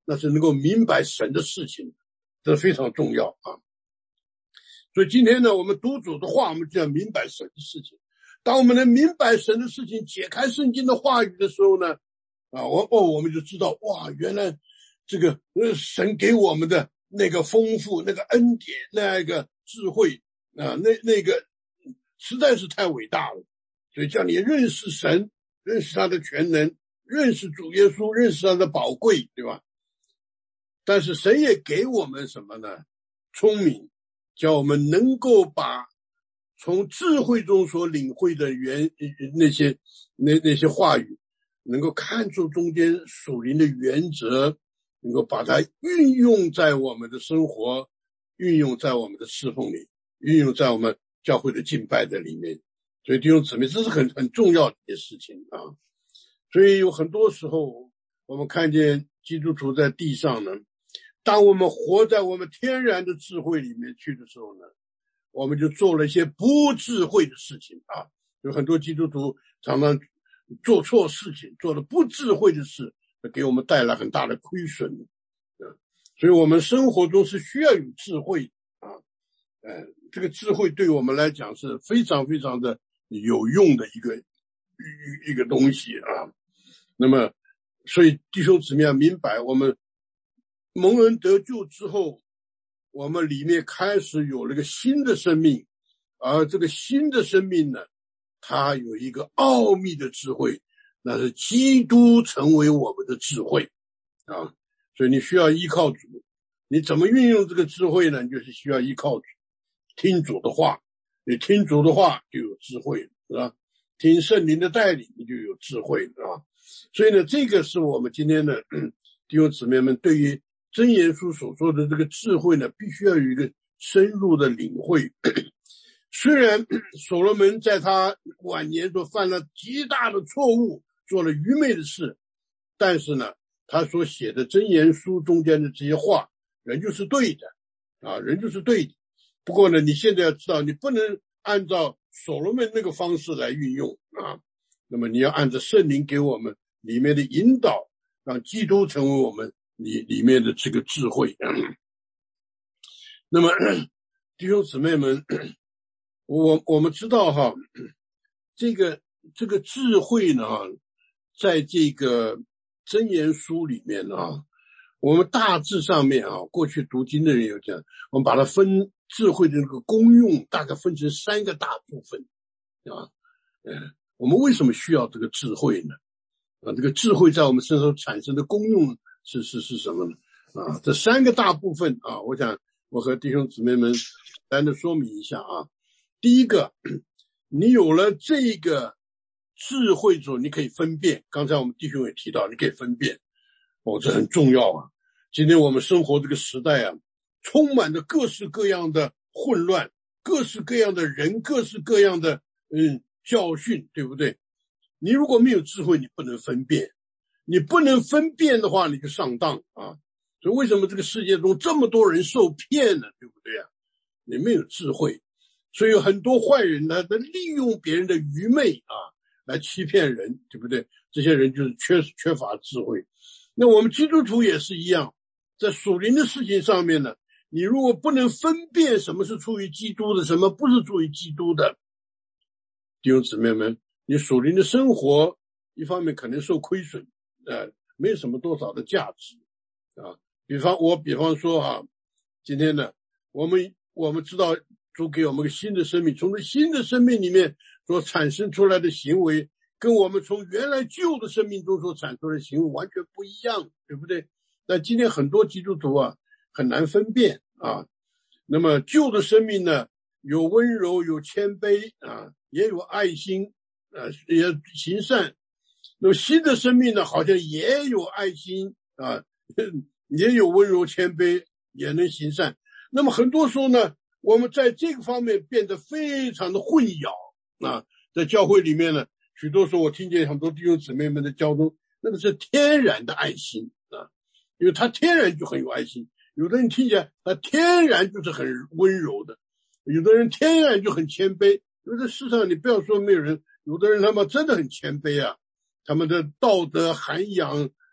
那是能够明白神的事情，这非常重要啊。所以今天呢，我们读主的话，我们就要明白神的事情。当我们能明白神的事情，解开圣经的话语的时候呢，我们就知道，哇，原来这个神给我们的那个丰富、那个恩典、那个智慧啊，那个实在是太伟大了。所以叫你认识神，认识他的全能，认识主耶稣，认识他的宝贵，对吧？但是神也给我们什么呢？聪明，叫我们能够把从智慧中所领会的那些话语，能够看出中间属灵的原则，能够把它运用在我们的生活，运用在我们的侍奉里，运用在我们教会的敬拜的里面。所以弟兄姊妹，这是很重要的一件事情啊。所以有很多时候我们看见基督徒在地上呢，当我们活在我们天然的智慧里面去的时候呢，我们就做了一些不智慧的事情啊。有很多基督徒常常做错事情，做了不智慧的事，给我们带来很大的亏损啊。所以我们生活中是需要有智慧啊。这个智慧对我们来讲是非常非常的有用的一个东西啊。那么所以弟兄姊妹要明白，我们蒙恩得救之后，我们里面开始有了一个新的生命，而这个新的生命呢，它有一个奥秘的智慧，那是基督成为我们的智慧啊。所以你需要依靠主，你怎么运用这个智慧呢？你就是需要依靠主，听主的话，你听主的话就有智慧，是吧？听圣灵的带领，你就有智慧啊。所以呢，这个是我们今天的弟兄姊妹们对于箴言书所说的这个智慧呢，必须要有一个深入的领会。虽然所罗门在他晚年所犯了极大的错误，做了愚昧的事，但是呢，他所写的箴言书中间的这些话，人就是对的啊，人就是对的。不过呢，你现在要知道，你不能按照所罗门那个方式来运用啊。那么你要按照圣灵给我们里面的引导，让基督成为我们里面的这个智慧。那么弟兄姊妹们，我们知道哈，这个智慧呢，在这个箴言书里面啊，我们大致上面啊，过去读经的人有讲，我们把它分智慧的那个功用大概分成3个大部分啊。我们为什么需要这个智慧呢？这个智慧在我们身上产生的功用是什么呢？这3个大部分啊，我想我和弟兄姊妹们简单的说明一下啊。第一个，你有了这个智慧之后，你可以分辨。刚才我们弟兄也提到，你可以分辨，这很重要啊。今天我们生活这个时代啊，充满着各式各样的混乱，各式各样的人，各式各样的教训，对不对？你如果没有智慧，你不能分辨，你不能分辨的话，你就上当啊。所以为什么这个世界中这么多人受骗呢？对不对啊？你没有智慧，所以有很多坏人呢，他利用别人的愚昧啊，来欺骗人，对不对？这些人就是缺乏智慧。那我们基督徒也是一样，在属灵的事情上面呢，你如果不能分辨什么是出于基督的，什么不是出于基督的，弟兄姊妹们，你属灵的生活一方面可能受亏损，没有什么多少的价值啊。比方说啊，今天呢，我们知道主给我们个新的生命，从这新的生命里面所产生出来的行为，跟我们从原来旧的生命中所产出的行为完全不一样，对不对？但今天很多基督徒啊，很难分辨啊。那么旧的生命呢，有温柔，有谦卑啊，也有爱心也行善。那么新的生命呢，好像也有爱心啊，也有温柔谦卑，也能行善。那么很多时候呢，我们在这个方面变得非常的混淆啊。在教会里面呢，许多时候我听见很多弟兄姊妹们的交通，那个是天然的爱心啊，因为他天然就很有爱心。有的人听起来他天然就是很温柔的，有的人天然就很谦卑。有的世上你不要说没有人，有的人他们真的很谦卑啊，他们的道德涵养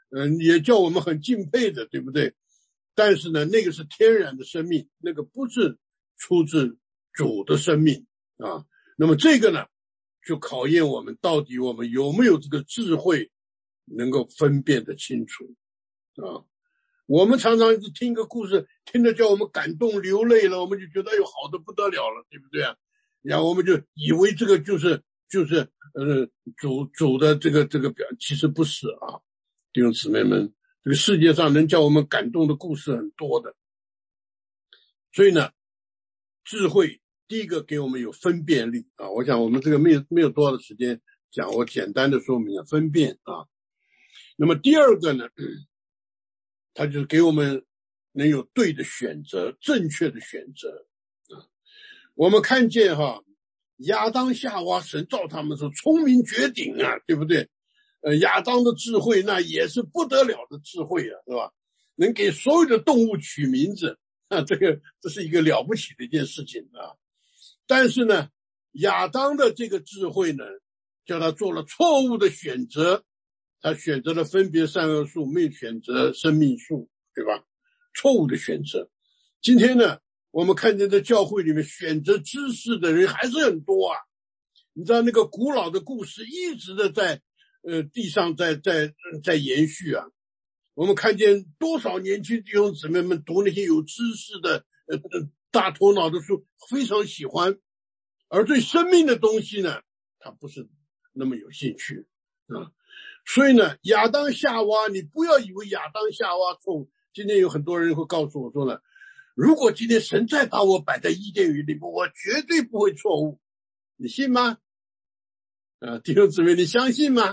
也叫我们很敬佩的，对不对？但是呢，那个是天然的生命，那个不是出自主的生命啊。那么这个呢，就考验我们到底我们有没有这个智慧，能够分辨得清楚啊。我们常常听个故事，听着叫我们感动流泪了，我们就觉得哎呦好的不得了了，对不对啊？然后我们就以为这个就是主的这个表，其实不是啊。弟兄姊妹们，这个世界上能叫我们感动的故事很多的。所以呢，智慧第一个给我们有分辨力啊。我想我们这个没有多少的时间讲，我简单的说明了分辨啊。那么第二个呢，它就是给我们能有对的选择，正确的选择啊。我们看见亚当夏娃神造他们的时候聪明绝顶啊，对不对？亚当的智慧那也是不得了的智慧啊，是吧？能给所有的动物取名字啊，这是一个了不起的一件事情啊。但是呢，亚当的这个智慧呢，叫他做了错误的选择，他选择了分别善恶树，没有选择生命树，对吧？错误的选择。今天呢，我们看见在教会里面选择知识的人还是很多啊。你知道那个古老的故事一直的在地上在延续啊。我们看见多少年轻弟兄姊妹们读那些有知识的大头脑的书，非常喜欢，而对生命的东西呢，他不是那么有兴趣啊。所以呢，亚当夏娃，你不要以为亚当夏娃错误。今天有很多人会告诉我说了，如果今天神再把我摆在伊甸园里面，我绝对不会错误。你信吗？弟兄姊妹，你相信吗？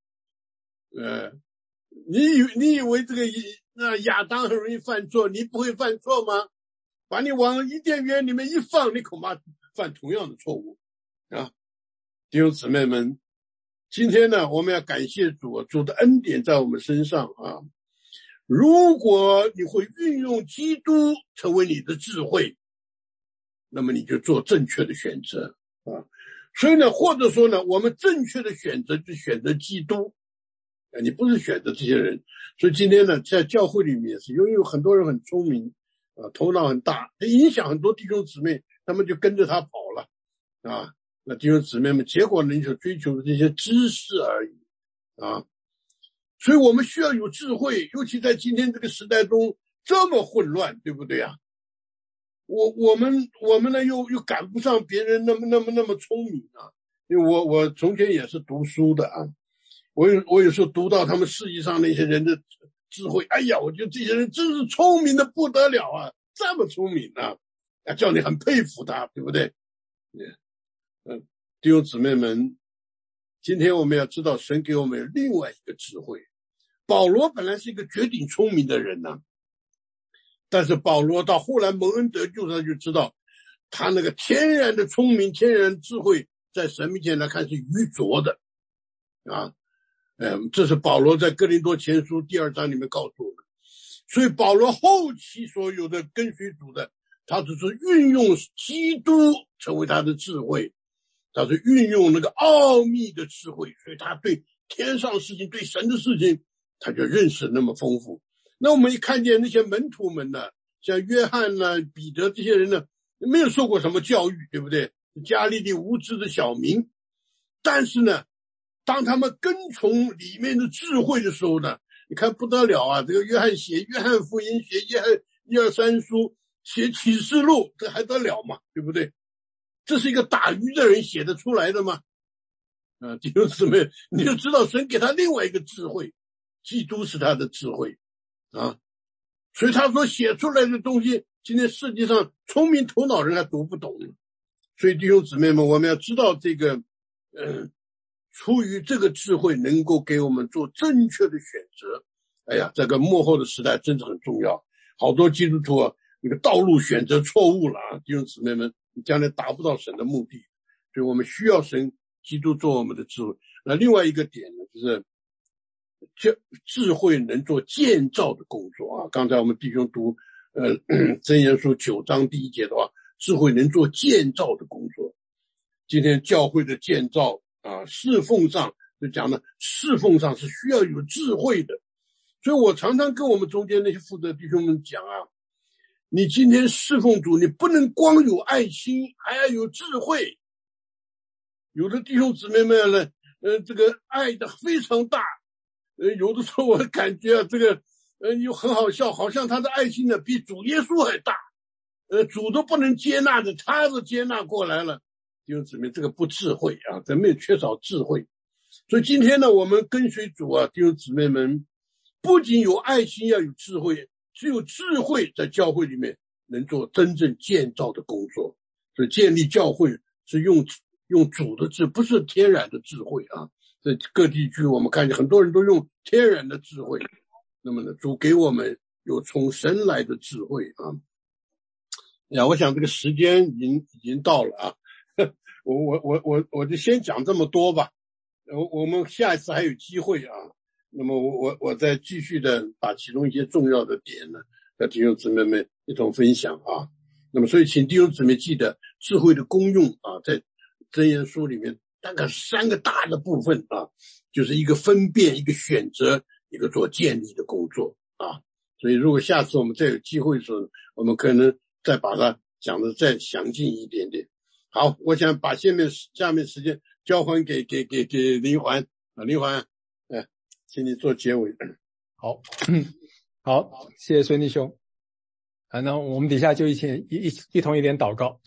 你以为这个亚当很容易犯错，你不会犯错吗？把你往伊甸园里面一放，你恐怕犯同样的错误啊！弟兄姊妹们，今天呢，我们要感谢主，主的恩典在我们身上啊。如果你会运用基督成为你的智慧，那么你就做正确的选择啊。所以呢，或者说呢，我们正确的选择就选择基督，你不是选择这些人。所以今天呢，在教会里面也是，因为有很多人很聪明头脑很大，影响很多弟兄姊妹，他们就跟着他跑了啊。那弟兄姊妹们，结果呢，你所追求的这些知识而已啊。所以我们需要有智慧，尤其在今天这个时代中这么混乱，对不对啊？我们呢又赶不上别人那么聪明啊。因为我从前也是读书的啊，我有时候读到他们世界上那些人的智慧，哎呀，我觉得这些人真是聪明的不得了啊，这么聪明啊，叫你很佩服他，对不对？弟兄姊妹们，今天我们要知道神给我们有另外一个智慧。保罗本来是一个绝顶聪明的人呢，但是保罗到后来蒙恩得救，他就知道他那个天然的聪明、天然智慧，在神面前来看是愚拙的啊。这是保罗在哥林多前书第2章里面告诉我们。所以保罗后期所有的跟随主的，他只是运用基督成为他的智慧，他是运用那个奥秘的智慧，所以他对天上事情、对神的事情，他就认识那么丰富。那我们一看见那些门徒们呢，像约翰呢、彼得这些人呢，没有受过什么教育，对不对？加利利无知的小民，但是呢，当他们跟从里面的智慧的时候呢，你看不得了啊！这个约翰写约翰福音，写约翰1、2、3书，写启示录，这还得了嘛？对不对？这是一个打鱼的人写得出来的吗？弟兄姊妹，你就知道神给他另外一个智慧，基督是他的智慧啊。所以他所写出来的东西，今天世界上聪明头脑人还读不懂。所以弟兄姊妹们，我们要知道这个出于这个智慧能够给我们做正确的选择。哎呀，这个末后的时代真的很重要，好多基督徒啊，那个道路选择错误了啊，弟兄姊妹们，你将来达不到神的目的。所以我们需要神基督做我们的智慧。那另外一个点呢，就是智慧能做建造的工作啊。刚才我们弟兄读箴言书9章第1节的话，智慧能做建造的工作。今天教会的建造啊，侍奉上就讲呢，侍奉上是需要有智慧的。 所以我常常跟我们中间那些负责弟兄们讲啊，你今天侍奉主，你不能光有爱心，还要有智慧。有的弟兄姊妹们呢，这个爱的非常大，有的时候我感觉啊，这个又很好笑，好像他的爱心呢比主耶稣还大，主都不能接纳的，他都接纳过来了。弟兄姊妹，这个不智慧啊，咱们也缺少智慧。所以今天呢，我们跟随主啊，弟兄姊妹们，不仅有爱心，要有智慧，只有智慧在教会里面能做真正建造的工作。所以建立教会是用主的智，不是天然的智慧啊。在各地区我们看见很多人都用天然的智慧，那么呢，主给我们有从神来的智慧啊。呀，我想这个时间已经到了啊，我就先讲这么多吧。我们下一次还有机会啊，那么我再继续的把其中一些重要的点呢，和弟兄姊妹们一同分享啊。那么所以请弟兄姊妹记得智慧的功用啊，在箴言书里面大概3个大的部分啊，就是一个分辨，一个选择，一个做建立的工作啊。所以如果下次我们再有机会的时候，我们可能再把它讲得再详尽一点点。好，我想把下面时间交还给林环啊，林环，请你做结尾。 好，好，谢谢孙弟兄。那我们底下就一同一点祷告。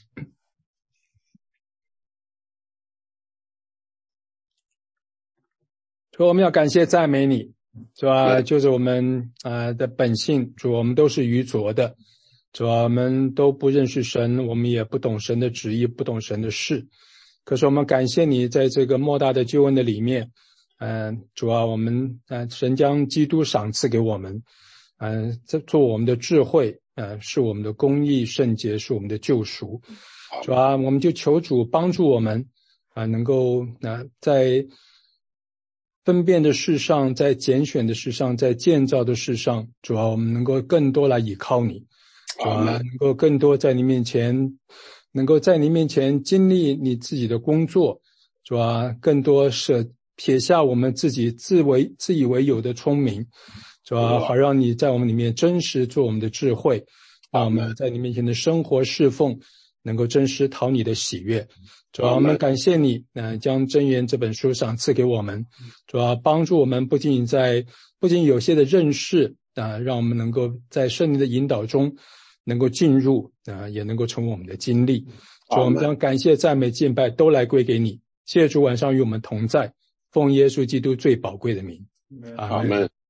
主，我们要感谢赞美你，是吧？就是我们的本性，主，我们都是愚拙的，主，我们都不认识神，我们也不懂神的旨意，不懂神的事。可是我们感谢你，在这个莫大的救恩的里面，主啊，我们神将基督赏赐给我们，做我们的智慧，是我们的公义圣洁，是我们的救赎。主啊，我们就求主帮助我们能够在分辨的事上，在拣选的事上，在建造的事上，主啊，我们能够更多来倚靠你，主啊，能够更多在你面前，能够在你面前经历你自己的工作，主啊，更多撇下我们自己自以为有的聪明，主啊，好让你在我们里面真实做我们的智慧，让我们在你面前的生活侍奉能够真实讨你的喜悦。主啊，我们感谢你将箴言这本书赏赐给我们，主啊，帮助我们不仅有些的认识让我们能够在圣灵的引导中能够进入也能够成为我们的经历。主啊，我们将感谢赞美敬拜都来归给你。谢谢主晚上与我们同在，奉耶稣基督最宝贵的名，阿们。